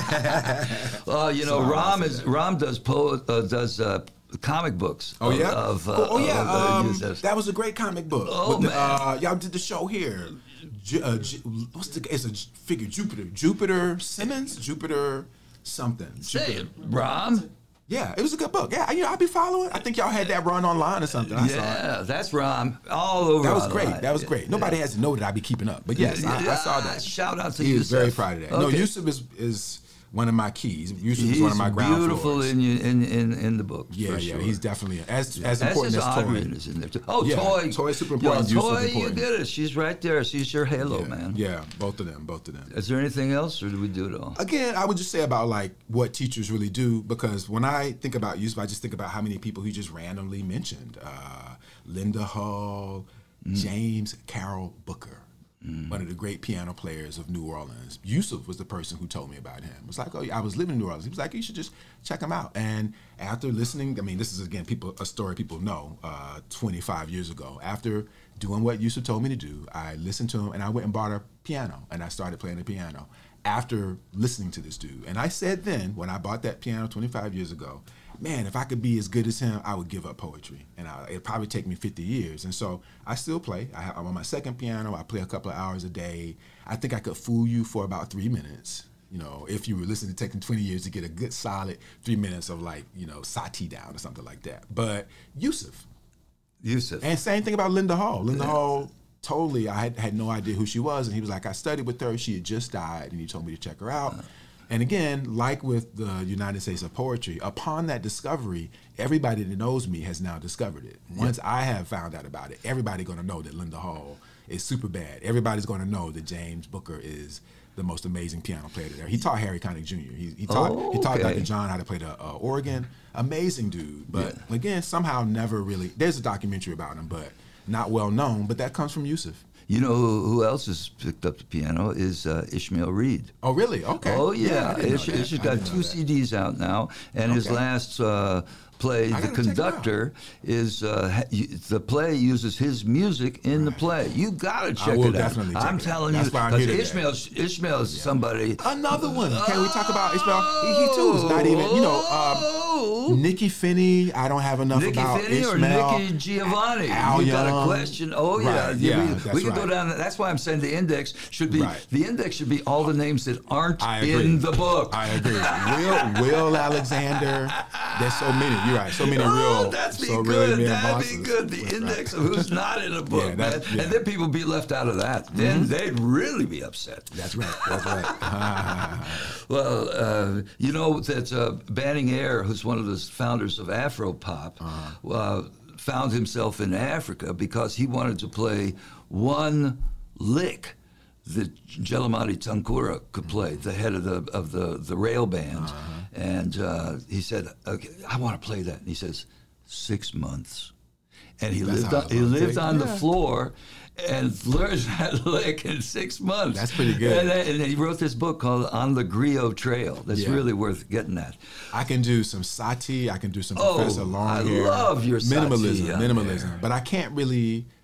Well, you know, so Ram is Ram does po, uh, does uh, comic books. Oh of, yeah. Of, uh, oh, oh yeah. Uh, um, that was a great comic book. Oh the, man. Uh, y'all did the show here. Ju- uh, Ju- what's the? It's a figure. Jupiter. Jupiter Simmons. Jupiter. Something. Say it, Ram. Yeah, it was a good book. Yeah, you know, I'll be following. I think y'all had that run online or something. I yeah, saw it. That's Ram. All over. That was great. Online. That was great. Nobody yeah. has to know that I be keeping up, but yes, yeah, I, I saw that. Shout out to he Yusuf. He is very proud of that. Okay. No, Yusuf is is one of my keys. Yusuf he's is one of my ground beautiful floors. in, in in in the book. Yeah, for yeah, sure. he's definitely as yeah. as important as Toy. Is in there too. Oh, yeah, Toy. Toy is super important. Yo, Yusuf Toy, important. you get it. She's right there. She's your halo, yeah. man. Yeah, both of them, both of them. Is there anything else, or do we do it all? Again, I would just say about like what teachers really do, because when I think about Yusuf, I just think about how many people he just randomly mentioned: uh, Linda Hall, mm. James Carroll Booker. Mm. One of the great piano players of New Orleans. Yusuf was the person who told me about him. It was like, oh, I was living in New Orleans. He was like, you should just check him out. And after listening, I mean, this is, again, people a story people know, uh, twenty-five years ago. After doing what Yusuf told me to do, I listened to him, and I went and bought a piano, and I started playing the piano after listening to this dude. And I said then, when I bought that piano twenty-five years ago, man, if I could be as good as him, I would give up poetry. And I, it'd probably take me fifty years. And so I still play. I, I'm on my second piano. I play a couple of hours a day. I think I could fool you for about three minutes. You know, if you were listening to taking twenty years to get a good solid three minutes of like, you know, Sati down or something like that. But Yusuf. Yusuf. And same thing about Linda Hall. Linda yeah. Hall, totally, I had, had no idea who she was. And he was like, I studied with her. She had just died. And he told me to check her out. Uh. And again, like with the United States of Poetry, upon that discovery, everybody that knows me has now discovered it. Once yeah. I have found out about it, everybody's going to know that Linda Hall is super bad. Everybody's going to know that James Booker is the most amazing piano player there. He taught Harry Connick Junior He, he taught oh, he taught okay. Doctor John how to play the uh, organ. Amazing dude. But yeah. again, somehow never really, there's a documentary about him, but not well known. But that comes from Yusuf. You know who, who else has picked up the piano is uh, Ishmael Reed. Oh, really? Okay. Oh, yeah. yeah Ish, Ish has got two C Ds out now, and okay. his last uh, play, The Conductor, is uh, the play uses his music in the play. You got to check I will it out. Definitely check I'm it telling out. you, because Ishmael, Ishmael is yeah. somebody. Another one. Can we talk about Ishmael? He, he too is not even, you know, um, Nikki Finney. I don't have enough Nikki about Finney Ishmael. or Nikki Giovanni? Al you got Young. a question? Oh yeah, right. yeah. we, that's we can right. go down. That's why I'm saying the index should be right. the index should be all the names that aren't I agree. in the book. I agree. Will Will Alexander. There's so many. You're right. So many oh, real. That'd be so good. Really That'd be good. The index right. of who's not in a book, yeah, man. Yeah. And then people be left out of that. Then mm-hmm. they'd really be upset. That's right. That's right. Well, uh, you know that uh, Banning Eyre, who's one of the founders of Afropop, uh-huh. uh, found himself in Africa because he wanted to play one lick that Jelamati Tankura could play, the head of the of the, the rail band. Uh-huh. And uh, he said, okay, I want to play that. And he says, six months. And he That's lived on, he lived take. on yeah. the floor and learned that lick in six months. That's pretty good. And, and he wrote this book called On the Griot Trail. That's yeah. really worth getting at. I can do some Sati. I can do some oh, Professor Longhair. I love your minimalism, Sati. Minimalism. But I can't really,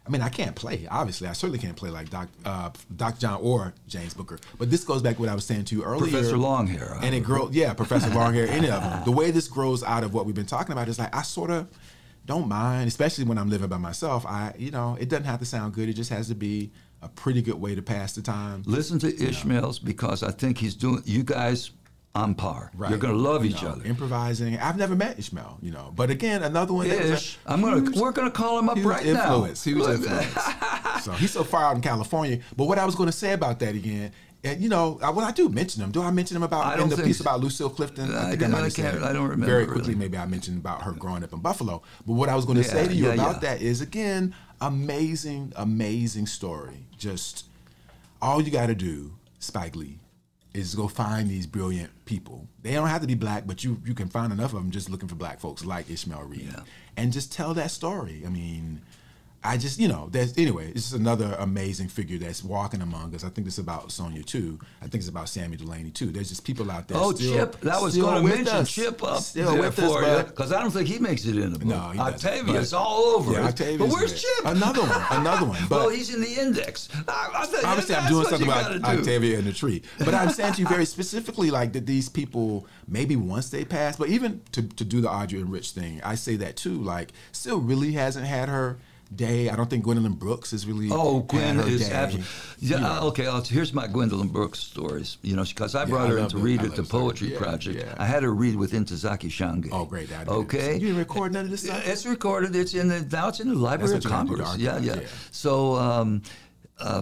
I mean, I can't play, obviously. I certainly can't play like Doc, uh, Doctor John or James Booker. But this goes back to what I was saying to you earlier. Professor Longhair. And it grows, yeah, Professor Longhair, any of them. The way this grows out of what we've been talking about is like, I sort of don't mind, especially when I'm living by myself. I, you know, it doesn't have to sound good. It just has to be a pretty good way to pass the time. Listen to Ishmael's you know. because I think he's doing, you guys on par. Right. You're going to love you each know, other. Improvising. I've never met Ishmael, you know. But again, another one. Ish. I'm gonna. We're going to call him up huge right influence, now. Huge influence. So he's so far out in California. But what I was going to say about that again, and you know, I, well, I do mention him. Do I mention him about in the piece so. about Lucille Clifton? I think I, I might have said it. I don't remember. Very quickly, really. maybe I mentioned about her growing up in Buffalo. But what I was going to yeah, say to you yeah, about yeah. that is, again, amazing, amazing story. Just all you got to do, Spike Lee, is go find these brilliant people. They don't have to be black, but you you can find enough of them just looking for black folks like Ishmael Reed. Yeah. And just tell that story. I mean, I just, you know, there's anyway, it's just another amazing figure that's walking among us. I think it's about Sonia too. I think it's about Sammy Delaney too. There's just people out there. Oh, still, Chip. That was going to mention us. Chip up still there with for us, you. Because I don't think he makes it in the book. No, he Octavia's but, all over yeah, it. Octavia's but where's there. Chip? Another one. Another one. But well, he's in the index. I, I think obviously, I'm doing something about Octavia in the tree. But I'm saying to you very specifically, like, that these people, maybe once they pass, but even to, to do the Audrey and Rich thing, I say that too. Like, still really hasn't had her day. I don't think Gwendolyn Brooks is really. Oh, Gwen her is day. absolutely. Yeah, you know. Okay. I'll, here's my Gwendolyn Brooks stories. You know, because I brought yeah, her I in to it. read I at the Poetry yeah, Project. Yeah. I had her read with Ntozake Shange. Oh, great! I did. Okay. So you didn't record none of this stuff. It's recorded. It's in the now. It's in the Library of Congress. Yeah, yeah, yeah. So. Um, uh,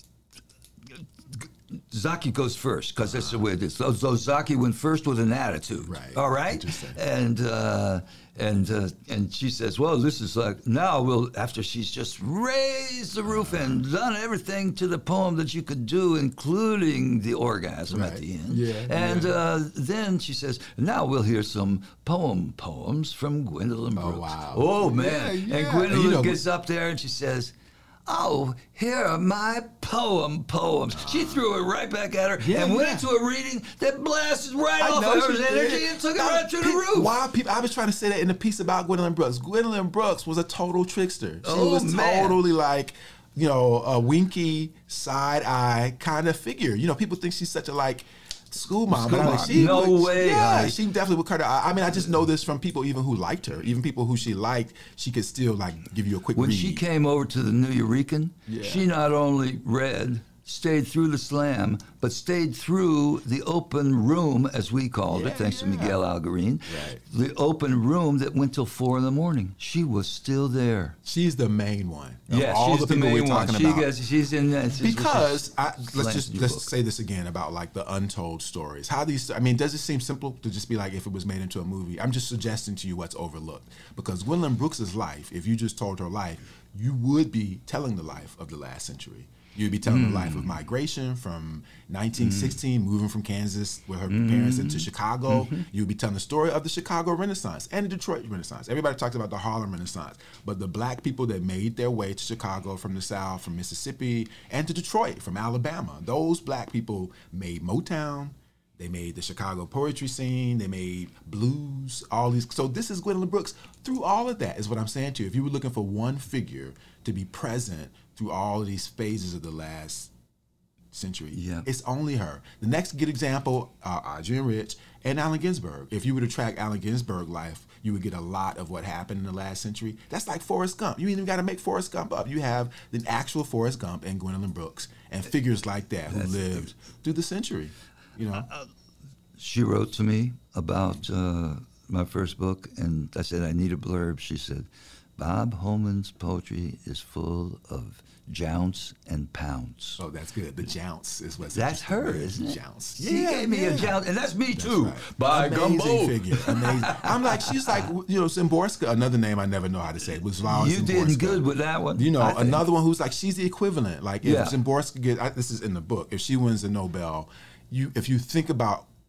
Zaki goes first because that's the way it is. So, so Zaki went first with an attitude. Right. All right. And uh, and uh, and she says, "Well, this is like now we'll." After she's just raised the roof and done everything to the poem that you could do, including the orgasm right. at the end. Yeah. And yeah. Uh, then she says, "Now we'll hear some poem poems from Gwendolyn Brooks." Oh wow. Oh man. Yeah, yeah. And Gwendolyn you know, gets up there and she says, "Oh, here are my poem poems." She threw it right back at her yeah, and went yeah. into a reading that blasted right I off know of her she energy did. and took it I, right through pe- the roof. Why people? I was trying to say that in the piece about Gwendolyn Brooks. Gwendolyn Brooks was a total trickster. She Oh, was man. totally like, you know, a winky side eye kind of figure. You know, people think she's such a like. School mom, School but I mean, mom. she No would, way, Yeah, honey. she definitely would cut her. I mean, I just know this from people even who liked her, even people who she liked. She could still like give you a quick When read. she came over to the New Eurekan, Yeah. she not only read, stayed through the slam, but stayed through the open room, as we called Yeah, it, thanks yeah. to Miguel Algarin, Right. the open room that went till four in the morning. She was still there. She's the main one. Of Yeah, all she's the the people main we're one. talking She about. gets, she's in that. Because I, let's Last just new let's book. say this again about like the untold stories. How these? I mean, does it seem simple to just be like if it was made into a movie? I'm just suggesting to you what's overlooked. Because Gwendolyn Brooks's life, if you just told her life, you would be telling the life of the last century. You'd be telling Mm. the life of migration from nineteen sixteen, mm. moving from Kansas with her mm. parents into Chicago. Mm-hmm. You'd be telling the story of the Chicago Renaissance and the Detroit Renaissance. Everybody talks about the Harlem Renaissance, but the black people that made their way to Chicago from the South, from Mississippi, and to Detroit from Alabama, those black people made Motown. They made the Chicago poetry scene. They made blues, all these. So this is Gwendolyn Brooks. Through all of that is what I'm saying to you. If you were looking for one figure to be present through all of these phases of the last century, yeah. it's only her. The next good example are Audrey and Rich and Allen Ginsberg. If you were to track Allen Ginsberg life, you would get a lot of what happened in the last century. That's like Forrest Gump. You ain't even got to make Forrest Gump up. You have the actual Forrest Gump and Gwendolyn Brooks and figures like that who That's lived through the century. You know. Uh, she wrote to me about uh, my first book, and I said, I need a blurb. She said, Bob Holman's poetry is full of jounce and pounce. Oh, that's good. The jounce is what's That's her, isn't it? Jounce. She yeah, gave me yeah. a jounce, and that's me That's too. right. By Amazing gumbo. figure. Amazing. I'm like, she's like, you know, Szymborska, another name I never know how to say. Was Laura You Szymborska. did good with that one. You know, I think. another one who's like, she's the equivalent. Like, if Yeah. Szymborska gets, I, this is in the book, if she wins the Nobel, you if you think about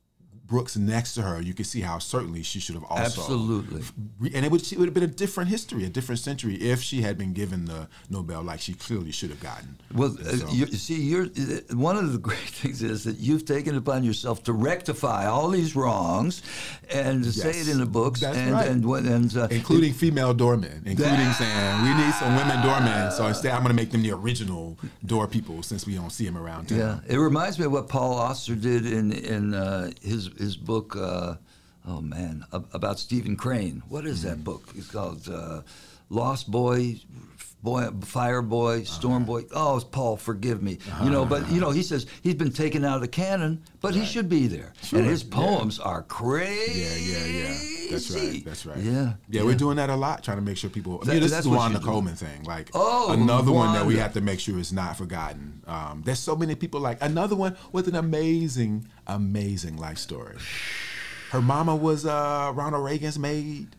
Brooks next to her, you can see how certainly she should have also. Absolutely. And it would, it would have been a different history, a different century if she had been given the Nobel like she clearly should have gotten. Well, so. uh, you see, you're, uh, one of the great things is that you've taken it upon yourself to rectify all these wrongs and to Yes. say it in the books. That's and, right. and, and, and uh, including female doormen, including saying we need some women doormen. So instead, I'm going to make them the original door people since we don't see them around town. Yeah, it reminds me of what Paul Auster did in in uh, his his book. Uh, oh man, about Stephen Crane. What is that book? It's called uh, Lost Boy. Boy, Fire Boy, Storm Boy. Oh, it's Paul, forgive me. Uh-huh. You know, but you know, he says he's been taken out of the canon, but right. he should be there. Sure. And his poems yeah. are crazy. Yeah, yeah, yeah. That's right. That's right. Yeah, yeah. Yeah, we're doing that a lot, trying to make sure people. I mean, that, this is the Wanda Coleman thing. Like oh, another Wanda. one that we have to make sure is not forgotten. Um, there's so many people like another one with an amazing, amazing life story. Her mama was uh, Ronald Reagan's maid.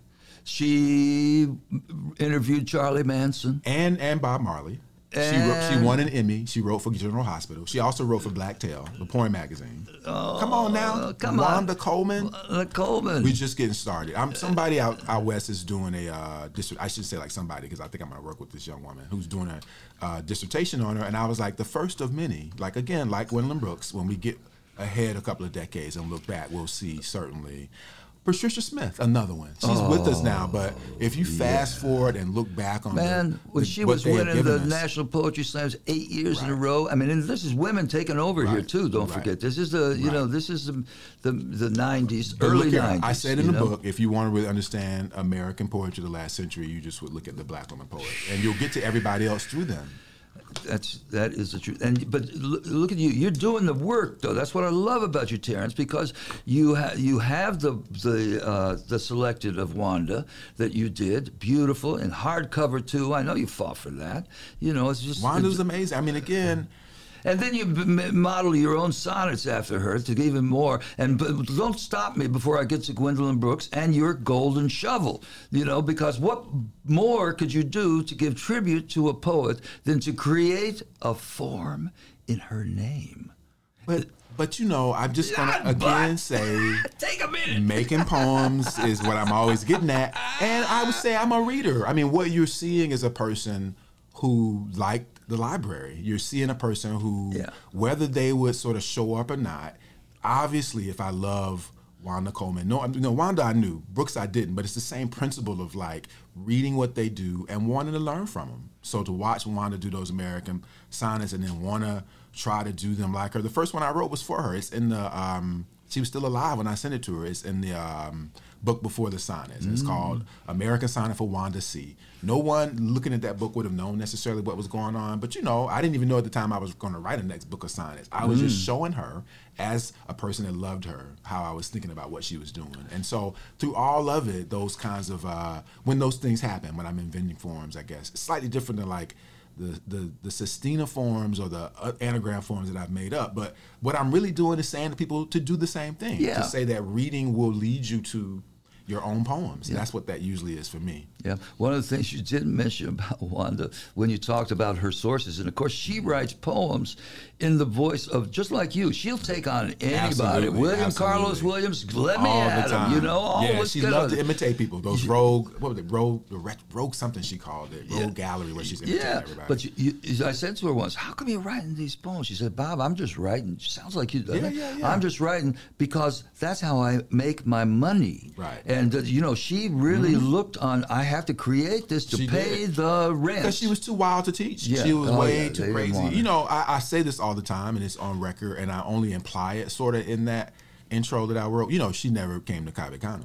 She interviewed Charlie Manson and and Bob Marley. And she wrote, she won an Emmy. She wrote for General Hospital. She also wrote for Black Tail, the porn magazine. Oh, come on now, come Wanda on. Coleman. Wanda Coleman. We're just getting started. I'm somebody out, out west is doing a uh, I should say like somebody because I think I'm going to work with this young woman who's doing a uh, dissertation on her. And I was like the first of many. Like again, like Gwendolyn Brooks. When we get ahead a couple of decades and look back, we'll see certainly. Patricia Smith, another one. She's oh, with us now, but if you fast yeah. forward and look back on man, the, when the, she was winning the us. National Poetry Slams eight years right. in a row. I mean, and this is women taking over right. here too. Don't right. forget, this is the you right. know this is the the, the nineties, but early here, nineties. I said in the know? book, if you want to really understand American poetry of the last century, you just would look at the Black women poets, and you'll get to everybody else through them. That's that is the truth. And but look at you. You're doing the work, though. That's what I love about you, Terrence, because you ha- you have the the uh, the selected of Wanda that you did, beautiful and hardcover too. I know you fought for that. You know, it's just Wanda's it's, amazing. I mean, again. And then you b- model your own sonnets after her to give even more. And but don't stop me before I get to Gwendolyn Brooks and your Golden Shovel, you know, because what more could you do to give tribute to a poet than to create a form in her name? But but you know, I'm just gonna Not again but. say, take a minute. Making poems is what I'm always getting at, and I would say I'm a reader. I mean, what you're seeing is a person who liked the library. You're seeing a person who, yeah. whether they would sort of show up or not, obviously if I love Wanda Coleman, no, no, Wanda I knew, Brooks I didn't, but it's the same principle of like reading what they do and wanting to learn from them. So to watch Wanda do those American sonnets and then want to try to do them like her. The first one I wrote was for her. It's in the, um, she was still alive when I sent it to her. It's in the um, book before the sonnets. Mm. It's called American Sonnet for Wanda C. No one looking at that book would have known necessarily what was going on, but you know, I didn't even know at the time I was going to write a next book of sonnets. I was mm. just showing her, as a person that loved her, how I was thinking about what she was doing. And so through all of it, those kinds of, uh, when those things happen, when I'm inventing forms, I guess, it's slightly different than like the the the sestina forms or the uh, anagram forms that I've made up. But what I'm really doing is saying to people to do the same thing, yeah. to say that reading will lead you to your own poems. Yeah. That's what that usually is for me. Yeah. One of the things you didn't mention about Wanda when you talked about her sources, and of course she writes poems in the voice of, just like you, she'll take on anybody. Absolutely, William absolutely. Carlos Williams, let me all at the time. him, you know? All yeah, was she good. loved to imitate people. Those rogue, what was it, rogue, rogue something she called it, rogue Yeah. gallery where she's imitating Yeah, everybody. but you, you, I said to her once, how come you're writing these poems? She said, Bob, I'm just writing. Sounds like you, doesn't Yeah, it? yeah, yeah. I'm just writing because that's how I make my money. Right. And, uh, you know, she really Mm-hmm. looked on, I have to create this to She pay did. the rent. Because she was too wild to teach. Yeah. She was Oh, way yeah, too they didn't crazy. want her. You know, I, I say this all the time, and it's on record, and I only imply it sort of in that intro that I wrote. You know, she never came to Cave Canem.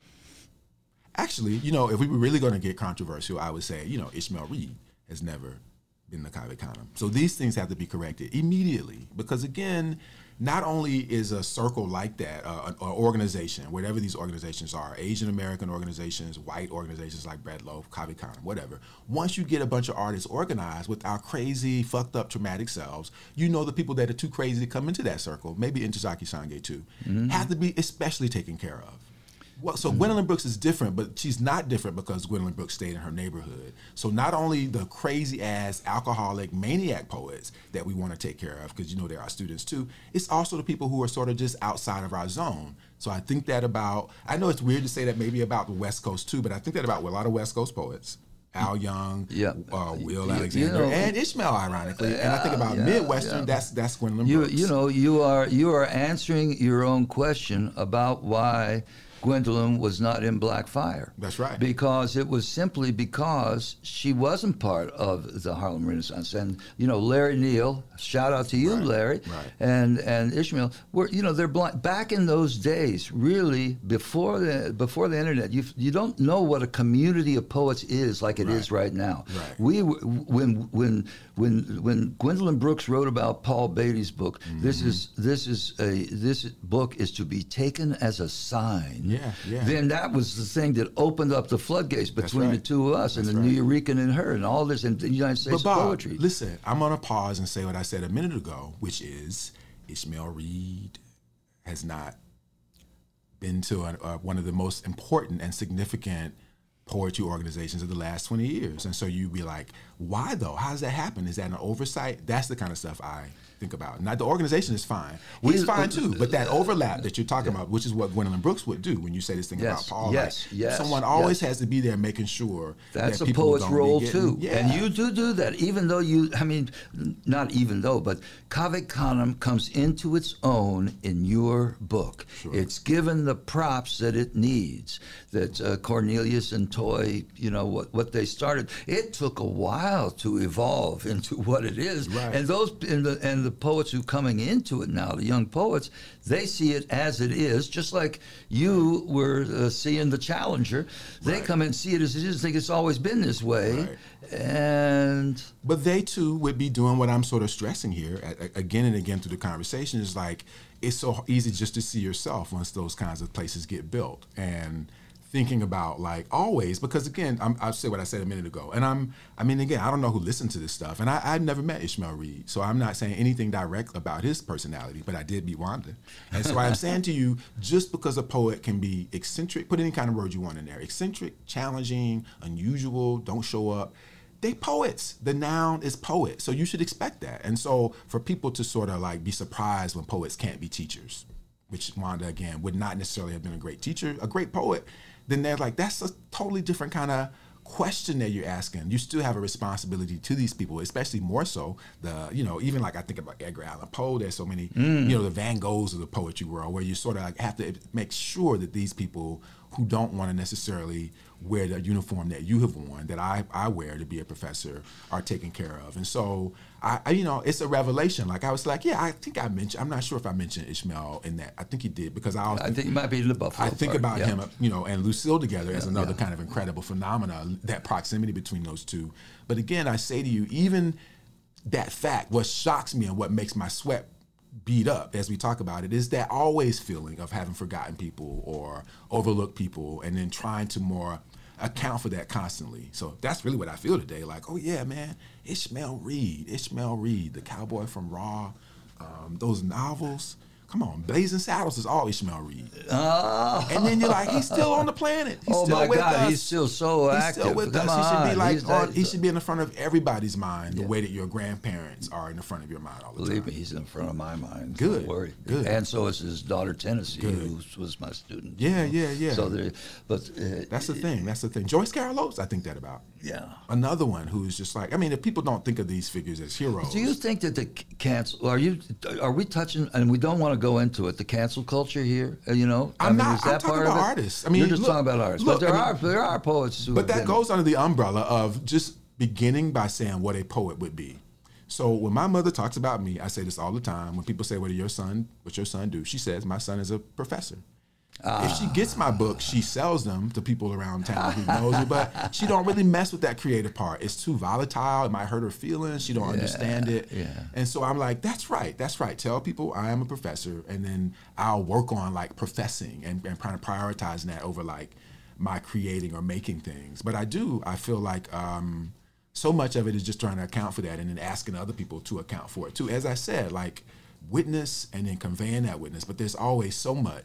Actually, you know, if we were really going to get controversial, I would say, you know, Ishmael Reed has never been to Cave Canem. So these things have to be corrected immediately because, again, not only is a circle like that, uh, an organization, whatever these organizations are, Asian American organizations, white organizations like Bread Loaf, Cave Canem, whatever, once you get a bunch of artists organized with our crazy, fucked up, traumatic selves, you know the people that are too crazy to come into that circle, maybe Ntozake Shange too, mm-hmm. have to be especially taken care of. Well, so Gwendolyn Brooks is different, but she's not different because Gwendolyn Brooks stayed in her neighborhood. So not only the crazy-ass, alcoholic, maniac poets that we want to take care of, because you know they're our students too, it's also the people who are sort of just outside of our zone. So I think that about, I know it's weird to say that maybe about the West Coast too, but I think that about a lot of West Coast poets. Al Young, yeah. uh, Will you, Alexander, you know, and Ishmael, ironically. And I think about yeah, Midwestern, yeah. that's that's Gwendolyn You, Brooks. you know, you are you are answering your own question about why Gwendolyn was not in Black Fire. That's right. Because it was simply because she wasn't part of the Harlem Renaissance. And, you know, Larry Neal, shout out to you, right. Larry, right. and and Ishmael, were, you know, they're blind. Back in those days, really, before the before the internet, you you don't know what a community of poets is like it right. is right now. Right. We when when when when Gwendolyn Brooks wrote about Paul Beatty's book, mm-hmm. this is this is a this book is to be taken as a sign. Yeah, yeah. Then that was the thing that opened up the floodgates between right. the two of us That's and the right. New Eurekan and her and all this in the United States but Bob, of poetry. Listen, I'm going to pause and say what I said a minute ago, which is Ishmael Reed has not been to a, uh, one of the most important and significant poetry organizations of the last twenty years. And so you'd be like, why though? How does that happen? Is that an oversight? That's the kind of stuff I think about. Now, the organization is fine. He's fine too, but that overlap that you're talking yeah. about, which is what Gwendolyn Brooks would do when you say this thing yes, about Paul. Yes, like, yes. Someone always yes. has to be there making sure that's that a people poet's don't role be getting, too. Yeah. And you do do that, even though you, I mean, not even though, but Cave Canem comes into its own in your book. Sure. It's given the props that it needs, that uh, Cornelius and Toy, you know, what, what they started. It took a while to evolve into what it is. Right. And those and the, and the poets who coming into it now, the young poets, they see it as it is, just like you were uh, seeing the Challenger. They Right. come and see it as it is, think it's always been this way. Right. And But they too would be doing what I'm sort of stressing here a- a- again and again through the conversation is like, it's so easy just to see yourself once those kinds of places get built. And thinking about like always, because again, I'm, I'll say what I said a minute ago. And I'm, I mean, again, I don't know who listened to this stuff. And I, I've never met Ishmael Reed. So I'm not saying anything direct about his personality, but I did meet Wanda. And so I'm saying to you, just because a poet can be eccentric, put any kind of word you want in there, eccentric, challenging, unusual, don't show up, they poets. The noun is poet. So you should expect that. And so for people to sort of like be surprised when poets can't be teachers, which Wanda, again, would not necessarily have been a great teacher, a great poet, then they're like, that's a totally different kind of question that you're asking. You still have a responsibility to these people, especially more so the, you know, even like I think about Edgar Allan Poe, there's so many, mm. you know, the Van Goghs of the poetry world where you sort of like have to make sure that these people who don't want to necessarily wear the uniform that you have worn, that I, I wear to be a professor, are taken care of. And so, I, I you know, it's a revelation. Like I was like, yeah, I think I mentioned, I'm not sure if I mentioned Ishmael in that. I think he did because I always I think, think it might be the Buffalo I think part. about yeah. him, you know, and Lucille together as Yeah, another yeah. kind of incredible phenomena, that proximity between those two. But again, I say to you, even that fact, what shocks me and what makes my sweat beat up as we talk about it is that always feeling of having forgotten people or overlooked people and then trying to more account for that constantly. So that's really what I feel today. Like, oh yeah, man, Ishmael Reed, Ishmael Reed, the cowboy from Raw, um, those novels. Come on, Blazing Saddles is all Ishmael Reed. Oh. And then you're like, he's still on the planet. He's oh still my with God, us. he's still so He's active. still with Come us. He should be on, like he's on, that- he should be in the front of everybody's mind the Yeah. way that your grandparents are in the front of your mind all the Believe time. me, he's in front of my mind. Good, Don't worry. good. And so is his daughter Tennessee, Good. who was my student. Yeah, you know. yeah, yeah. So there, but uh, That's the thing. That's the thing. Joyce Carol Oates, I think that about. yeah. Another one who's just like, I mean, if people don't think of these figures as heroes. Do you think that the c- cancel? Are you? Are we touching? And we don't want to go into it. The cancel culture here, uh, you know. I I'm mean, not- is I'm that talking part about of it? artists. I mean, you're just look- talking about artists, look, but there I are mean- there are poets who. But have that been- goes under the umbrella of just beginning by saying what a poet would be. So when my mother talks about me, I say this all the time. When people say, "What did your son? What's your son do?" She says, "My son is a professor." If she gets my books, she sells them to people around town who knows me, but she don't really mess with that creative part. It's too volatile. It might hurt her feelings. She don't understand it. yeah. And so I'm like, that's right. That's right. Tell people I am a professor, and then I'll work on like professing and, and kind of prioritizing that over like my creating or making things. But I do, I feel like um, so much of it is just trying to account for that and then asking other people to account for it too. As I said, like witness and then conveying that witness, but there's always so much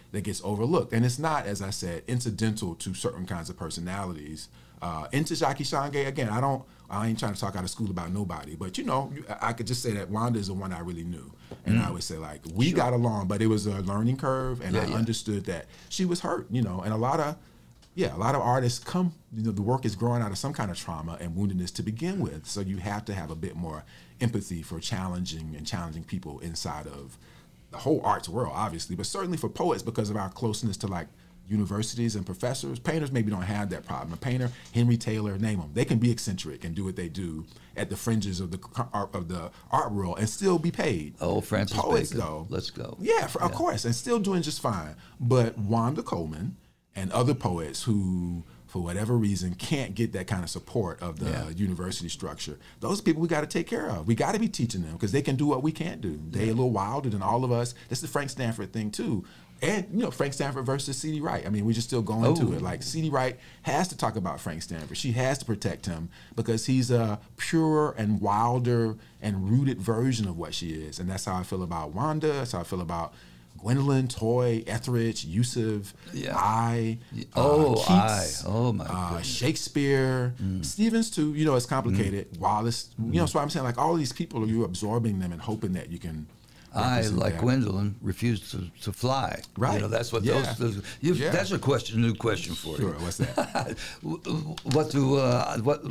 that gets overlooked. And it's not, as I said, incidental to certain kinds of personalities. Uh, Ntozake Shange, again, I don't, I ain't trying to talk out of school about nobody, but you know, I could just say that Wanda is the one I really knew. And mm. I would say, like, we sure. got along, but it was a learning curve, and yeah, I yeah. understood that she was hurt, you know, and a lot of, yeah, a lot of artists come, you know, the work is growing out of some kind of trauma and woundedness to begin with. So you have to have a bit more empathy for challenging and challenging people inside of the whole arts world, obviously, but certainly for poets because of our closeness to, like, universities and professors. Painters maybe don't have that problem. A painter, Henry Taylor, name them. They can be eccentric and do what they do at the fringes of the of the art world and still be paid. Oh, Francis Poets, Bacon. though. Let's go. Yeah, for, yeah, of course, and still doing just fine. But Wanda Coleman and other poets who, for whatever reason, can't get that kind of support of the yeah. university structure, those people we got to take care of. We got to be teaching them because they can do what we can't do. They're yeah. a little wilder than all of us. That's the Frank Stanford thing, too. And, you know, Frank Stanford versus C D Wright. I mean, we're just still going oh. to it. Like, C D Wright has to talk about Frank Stanford. She has to protect him because he's a purer and wilder and rooted version of what she is. And that's how I feel about Wanda. That's how I feel about Gwendolyn, Toy, Etheridge, Yusuf, yeah. I, oh, uh, Keats, I. Oh, my uh, Shakespeare, mm. Stevens, too. You know, it's complicated. Mm. Wallace. Mm. You know, so I'm saying, like, all these people, you're absorbing them and hoping that you can... I, like that. Gwendolyn, refused to, to fly. Right. You know, that's what yeah. those. those you, yeah. That's a question. New question for sure. you. Sure. What's that? what do uh, what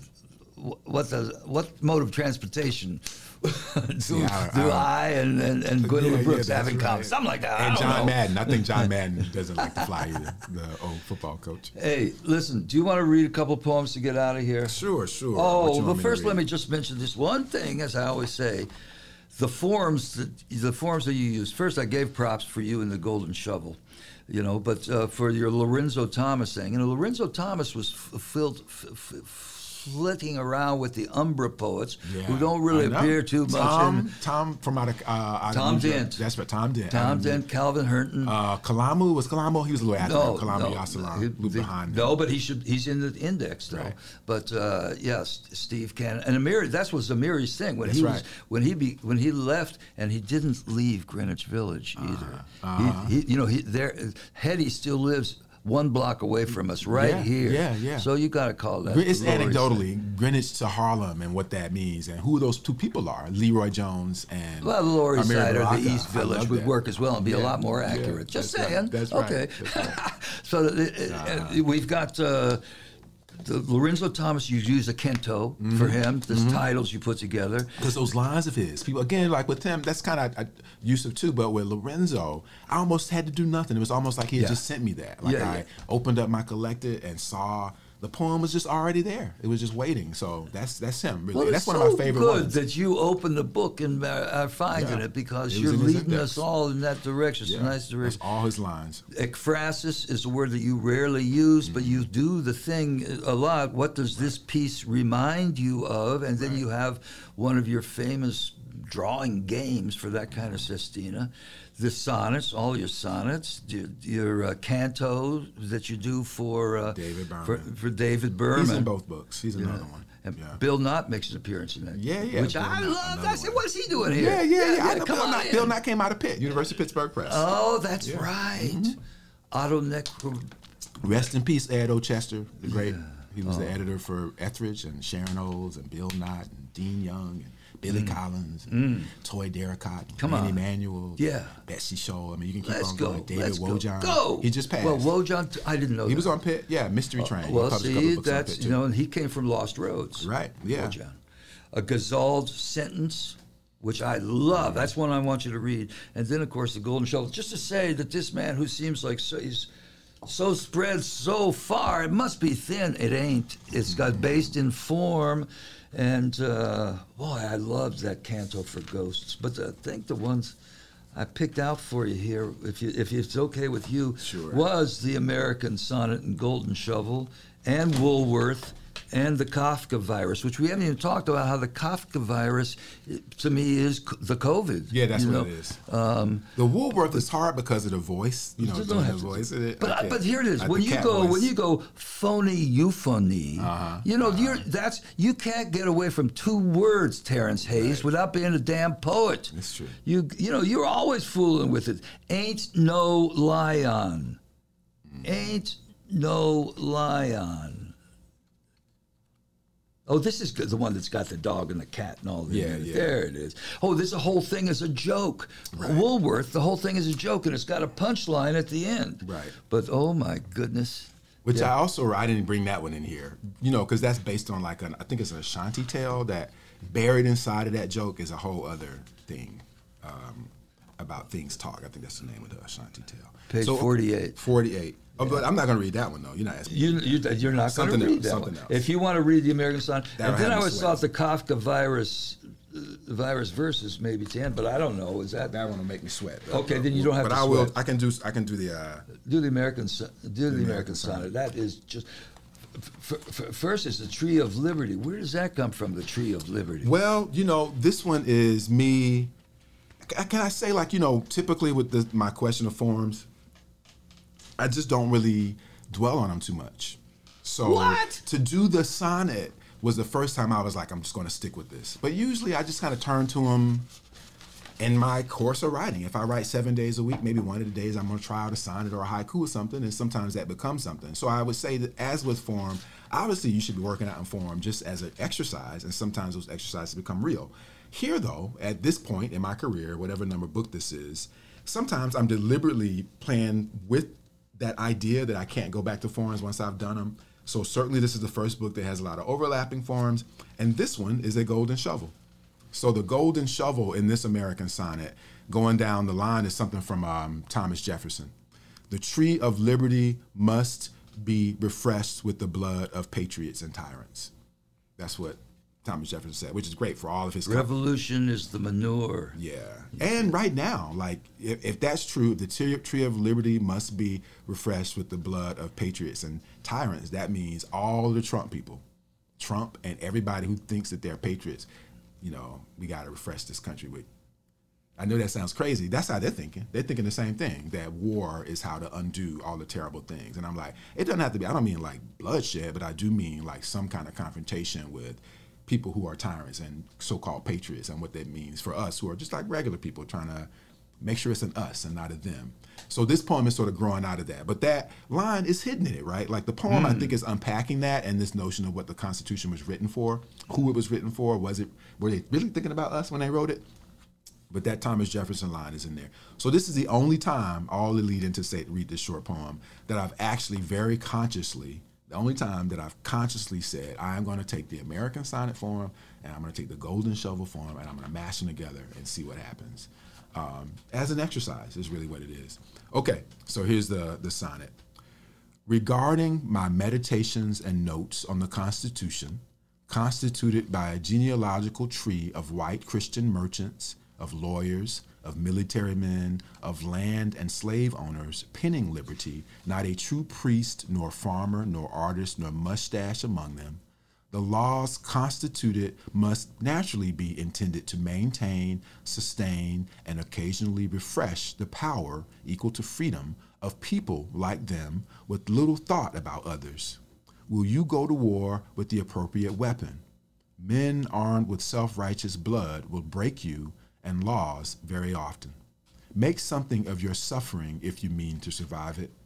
what does what mode of transportation do, yeah, I, I, do I and and, and Gwendolyn yeah, Brooks yeah, have in common? Right. Something like that. And I don't John know. Madden. I think John Madden doesn't like to fly either. The old football coach. Hey, listen. Do you want to read a couple poems to get out of here? Sure. Sure. Oh, but first, let me just mention this one thing, as I always say. The forms that the forms that you use. First, I gave props for you in the Golden Shovel, you know. But uh, for your Lorenzo Thomas thing, you know, Lorenzo Thomas was f- filled, f- f- flitting around with the Umbra poets yeah, who don't really appear too much. Tom, in, Tom from out of uh, out Tom of Dent. That's right, Tom Dent. Tom Dent, Calvin Herton. Uh, Kalamu was Kalamu. He was a little after no, Kalamu no, Yasalam, he, the, behind. No, but he should. He's in the index though. Right. But uh, yes, Steve Cannon and Amiri. That was Amiri's thing when that's he right. was when he be, when he left and he didn't leave Greenwich Village either. Uh, uh, he, he, you know, he there. Hetty still lives one block away from us, right yeah, here. Yeah, yeah. So you got to call that. It's Lori's anecdotally thing. Greenwich to Harlem and what that means and who those two people are, Leroy Jones and well, the Lower East Side or the East I Village would that. work as well and be yeah. a lot more accurate. Yeah, Just that's saying. Right. That's okay. Right. That's right. so uh, uh, we've got. Uh, The Lorenzo Thomas, you use a Kento mm-hmm. for him. The mm-hmm. titles you put together, because those lines of his, people again, like with him, that's kind of Yusuf too. But with Lorenzo, I almost had to do nothing. It was almost like he had yeah. just sent me that. Like yeah, I yeah. opened up my collector and saw the poem was just already there. It was just waiting. So that's that's him. Really, well, that's one so of my favorite good ones. that you opened the book and are finding yeah. it because it you're leading index. us all in that direction. It's yeah. a nice direction. That's all his lines. Ekphrasis is a word that you rarely use, mm-hmm. but you do the thing a lot. What does this piece remind you of? And then right. you have one of your famous drawing games for that kind of sestina. The sonnets, all your sonnets, your, your uh, cantos that you do for uh, David Berman. For, for David Berman. He's in both books. He's another yeah. one. And yeah. Bill Knott makes an appearance in that. Yeah, yeah. Which Bill I Knott, loved. I said, what's he doing here? Yeah, yeah, yeah. yeah. I know come Bill on Knott, in. Bill Knott came out of Pitt, University of Pittsburgh Press. Oh, that's yeah. right. Mm-hmm. Otto Necro. Rest in peace, Ed O'Chester, the great. Yeah. He was oh. the editor for Etheridge and Sharon Olds and Bill Knott and Dean Young and Billy mm. Collins, and mm. Toy Derricott, Come Randy on. Manuel, yeah. Betsy Shaw. I mean, you can keep Let's on go. going. David Let's Wojan. Go. He just passed. Well, Wojan, I didn't know He that. was on Pitt. Yeah, Mystery Train. Uh, well, he see, that's, you know, and he came from Lost Roads. Right, yeah. Wojan. A Gazald Sentence, which I love. Mm. That's one I want you to read. And then, of course, the Golden Shovel. Just to say that this man who seems like so, he's so spread so far, it must be thin. It ain't. It's got based in form. And, uh, boy, I loved that canto for Ghosts. But I think the ones I picked out for you here, if you, if it's okay with you, sure. was the American Sonnet and Golden Shovel and Woolworth and the Kafka virus, which we haven't even talked about how the Kafka virus, to me, is c- the COVID. Yeah, that's you what know? it is. Um, the Woolworth is hard because of the voice. You know, Just doing don't the have to- voice. It, But okay. but here it is. Like When the you cat go voice. when you go phony euphony, Uh-huh. you know you're that's you can't get away from two words, Terrence Hayes, Right. without being a damn poet. That's true. You you know you're always fooling with it. Ain't no lion. Ain't no lion. Oh, this is good. The one that's got the dog and the cat and all that. Yeah, yeah. There it is. Oh, this whole thing is a joke. Right. Woolworth, the whole thing is a joke, and it's got a punchline at the end. Right. But oh my goodness. Which Yeah. I also, I didn't bring that one in here, you know, because that's based on like an, I think it's an Ashanti tale that buried inside of that joke is a whole other thing um, about things talk. I think that's the name of the Ashanti tale. Page So, forty-eight. forty-eight. Oh, but I'm not going to read that one though. You're not asking. You, you, you're not going to Something read else, that something one. else. If you want to read the American Sign, That'll and then have I me always sweat. thought the Kafka virus, uh, virus versus maybe ten, but I don't know. Is that That one will make me sweat. Okay, then you don't have but to I will. sweat. I can do. I can do the. Uh, do the American Son- do the, American, American Sonnet? That is just. F- f- first is the Tree of Liberty. Where does that come from? The Tree of Liberty. Well, you know, this one is me. c- Can I say, like, you know, typically with the, my question of forms, I just don't really dwell on them too much. So What? to do the sonnet was the first time I was like, I'm just going to stick with this. But usually I just kind of turn to them in my course of writing. If I write seven days a week, maybe one of the days I'm going to try out a sonnet or a haiku or something, and sometimes that becomes something. So I would say that as with form, obviously you should be working out in form just as an exercise, and sometimes those exercises become real. Here, though, at this point in my career, whatever number book this is, sometimes I'm deliberately playing with that idea that I can't go back to forms once I've done them. So certainly this is the first book that has a lot of overlapping forms, and this one is a golden shovel. So the golden shovel in this American sonnet, going down the line, is something from um, Thomas Jefferson. The tree of liberty must be refreshed with the blood of patriots and tyrants. That's what Thomas Jefferson said, which is great for all of his. Revolution is the manure. Yeah. And right now, like, if, if that's true, the tree, tree of liberty must be refreshed with the blood of patriots and tyrants. That means all the Trump people, Trump and everybody who thinks that they're patriots, you know, we got to refresh this country with. I know that sounds crazy. That's how they're thinking. They're thinking the same thing, that war is how to undo all the terrible things. And I'm like, it doesn't have to be, I don't mean like bloodshed, but I do mean like some kind of confrontation with people who are tyrants and so-called patriots, and what that means for us who are just like regular people trying to make sure it's an us and not a them. So this poem is sort of growing out of that. But that line is hidden in it, right? Like the poem, mm. I think, is unpacking that and this notion of what the Constitution was written for, who it was written for. Was it, were they really thinking about us when they wrote it? But that Thomas Jefferson line is in there. So this is the only time, all the lead into say read this short poem, that I've actually very consciously, the only time that I've consciously said, I am going to take the American sonnet form and I'm going to take the golden shovel form and I'm going to mash them together and see what happens. Um, as an exercise is really what it is. Okay, so here's the, the sonnet. Regarding my meditations and notes on the Constitution, constituted by a genealogical tree of white Christian merchants, of lawyers, of military men, of land and slave owners, penning liberty, not a true priest, nor farmer, nor artist, nor mustache among them, the laws constituted must naturally be intended to maintain, sustain, and occasionally refresh the power equal to freedom of people like them with little thought about others. Will you go to war with the appropriate weapon? Men armed with self-righteous blood will break you and laws very often. Make something of your suffering if you mean to survive it.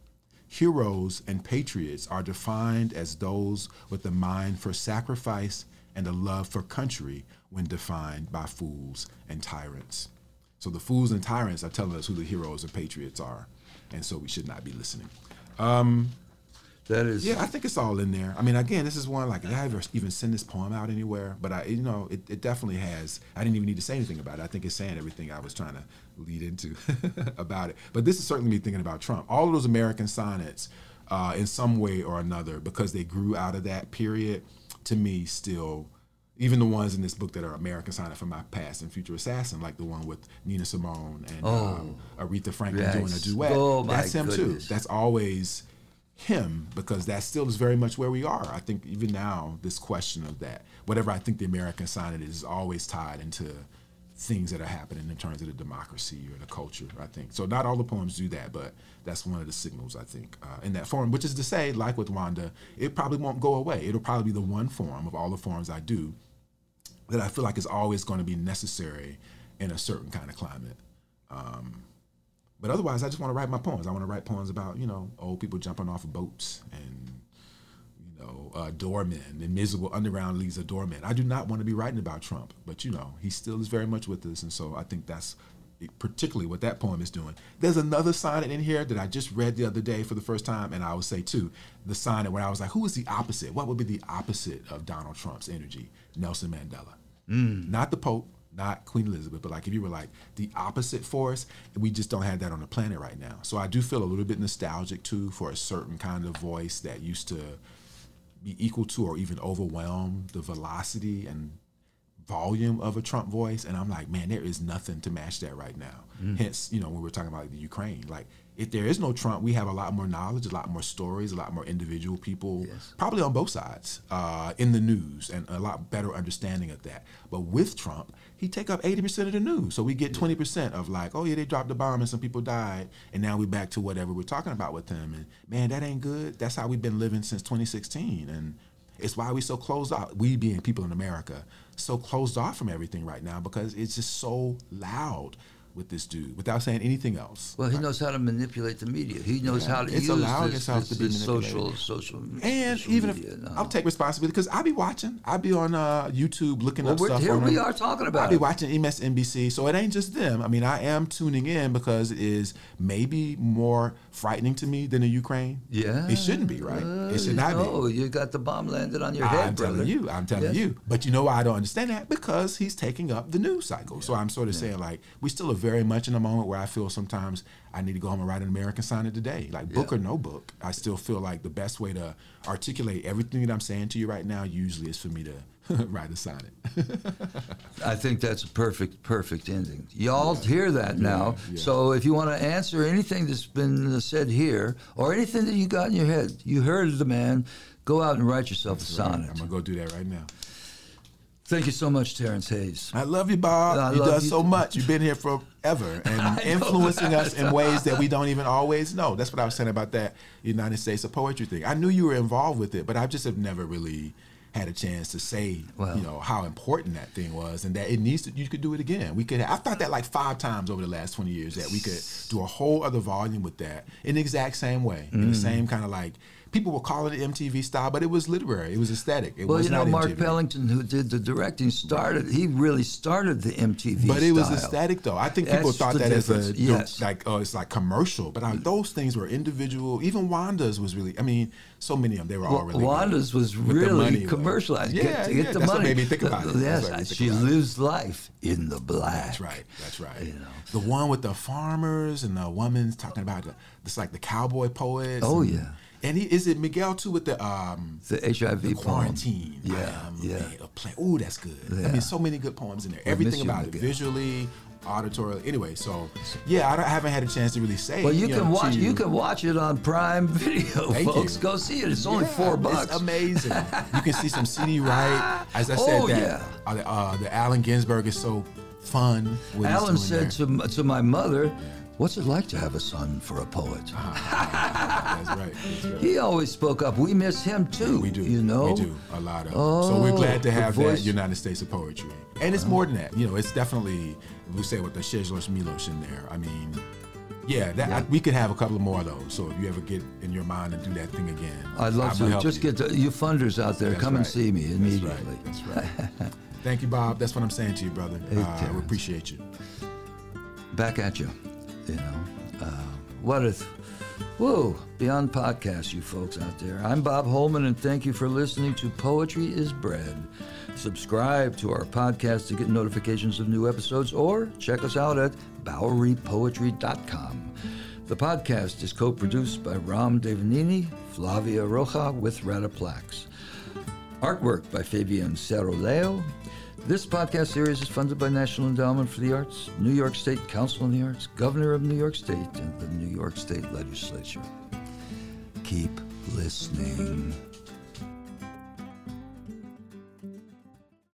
Heroes and patriots are defined as those with a mind for sacrifice and a love for country when defined by fools and tyrants. So the fools and tyrants are telling us who the heroes and patriots are, and so we should not be listening. Um, That is, yeah, I think it's all in there. I mean, again, this is one, like, did I ever even send this poem out anywhere? But, I, you know, it, it definitely has. I didn't even need to say anything about it. I think it's saying everything I was trying to lead into about it. But this is certainly me thinking about Trump. All of those American sonnets, uh, in some way or another, because they grew out of that period, to me still, even the ones in this book that are American sonnet from my past and future assassin, like the one with Nina Simone and Oh, um, Aretha Franklin yes. doing a duet, Oh, my that's him goodness. too. That's always him, because that still is very much where we are. I think even now, this question of that, whatever I think the American sonnet is, is always tied into things that are happening in terms of the democracy or the culture, I think. So not all the poems do that, but that's one of the signals, I think, uh, in that form, which is to say, like with Wanda, it probably won't go away. It'll probably be the one form of all the forms I do that I feel like is always going to be necessary in a certain kind of climate. Um, but otherwise, I just want to write my poems. I want to write poems about, you know, old people jumping off of boats and, you know, uh, doormen, invisible underground leagues of doormen. I do not want to be writing about Trump, but, you know, he still is very much with us. And so I think that's particularly what that poem is doing. There's another sonnet in here that I just read the other day for the first time, and I would say, too, the sonnet where I was like, who is the opposite? What would be the opposite of Donald Trump's energy? Nelson Mandela. Mm. Not the Pope, not Queen Elizabeth, but like if you were like the opposite force, we just don't have that on the planet right now. So I do feel a little bit nostalgic, too, for a certain kind of voice that used to be equal to or even overwhelm the velocity and volume of a Trump voice, and I'm like, man, there is nothing to match that right now. Mm. Hence, you know, when we're talking about like the Ukraine, like if there is no Trump, we have a lot more knowledge, a lot more stories, a lot more individual people, yes. probably on both sides, uh, in the news, and a lot better understanding of that. But with Trump, he take up eighty percent of the news, so we get twenty percent of like, oh yeah, they dropped the bomb and some people died, and now we're back to whatever we're talking about with him. And man, that ain't good. That's how we've been living since twenty sixteen, and it's why we so closed off. We being people in America, so closed off from everything right now because it's just so loud with this dude without saying anything else. Well, he knows how to manipulate the media. He knows yeah, how to it's use allowing this, itself this, to be this social, social, and social even media. if No. I'll take responsibility because I'll be watching. I'll be on uh, YouTube looking well, up we're, stuff. Here on we them. are talking about. I'll be watching M S N B C, so it ain't just them. I mean, I am tuning in because it is maybe more frightening to me than the Ukraine. Yeah, it shouldn't be, right? Uh, it should not no, be. Oh, you got the bomb landed on your I'm head, I'm brother. telling you. I'm telling yes. you. But you know why I don't understand that? Because he's taking up the news cycle. Yeah. So I'm sort of yeah. saying, like, we still are very much in a moment where I feel sometimes I need to go home and write an American sonnet today. Like, book yeah. or no book, I still feel like the best way to articulate everything that I'm saying to you right now usually is for me to write a sonnet. I think that's a perfect, perfect ending. Y'all yeah. hear that yeah. now. Yeah. So if you want to answer anything that's been said here or anything that you got in your head, you heard the man, go out and write yourself that's a right. sonnet. I'm going to go do that right now. Thank you so much, Terrence Hayes. I love you, Bob. I you do so much. You've been here forever and influencing us in ways that we don't even always know. That's what I was saying about that United States of Poetry thing. I knew you were involved with it, but I just have never really had a chance to say, well, you know, how important that thing was and that it needs to, you could do it again. We could, I've thought that like five times over the last twenty years that we could do a whole other volume with that in the exact same way, mm. in the same kind of like, people will call it M T V style, but it was literary. It was aesthetic. It well, was you know, not Mark M T V. Pellington, who did the directing, started. He really started the M T V but style. It was aesthetic, though. I think people That's thought that difference. as a yes. like, oh, it's like commercial. But I, those things were individual. Even Wanda's was really. I mean, so many of them. They were well, all really. Wanda's good. was With really commercialized. Yeah, get, to yeah. get the That's money. what made me think about it. Yes, she lives it. life in the black. That's right. That's right. You know. The one with the farmers and the woman talking about the, it's like the cowboy poets. Oh and, yeah. And he, is it Miguel too with the um the H I V the quarantine? Poem. Yeah, um, yeah. Oh, that's good. Yeah. I mean, so many good poems in there. Well, Everything about Miguel. it, visually, auditorily. Anyway, so yeah, I, don't, I haven't had a chance to really say. Well, you, you can know, watch. you. you can watch it on Prime Video, Thank folks. you. Go see it. It's only yeah, four bucks. It's amazing. You can see some C D Wright. As I said, oh, that yeah. uh, the, uh, the Allen Ginsberg is so fun. Alan said to to my mother, "What's it like to have a son for a poet?" Ah, that's right. That's right. He always spoke up. We miss him too. Yeah, we do. You know, we do a lot of. Oh, so we're glad to have voice. that United States of Poetry, and it's more than that. You know, it's definitely we say with the Székely Milos in there. I mean, yeah, that, yeah. I, we could have a couple more of those. So if you ever get in your mind and do that thing again, I'd love I to. Just you. get the, you funders out there. That's come right. and see me immediately. That's right. That's right. Thank you, Bob. That's what I'm saying to you, brother. Hey, uh, we appreciate you. Back at you. You know, uh, what if? Whoa! Beyond podcasts, you folks out there. I'm Bob Holman, and thank you for listening to Poetry is Bread. Subscribe to our podcast to get notifications of new episodes, or check us out at bowery poetry dot com. The podcast is co-produced by Ram Devanini, Flavia Roja with Radaplax. Artwork by Fabian Ceroleo. This podcast series is funded by National Endowment for the Arts, New York State Council on the Arts, Governor of New York State, and the New York State Legislature. Keep listening.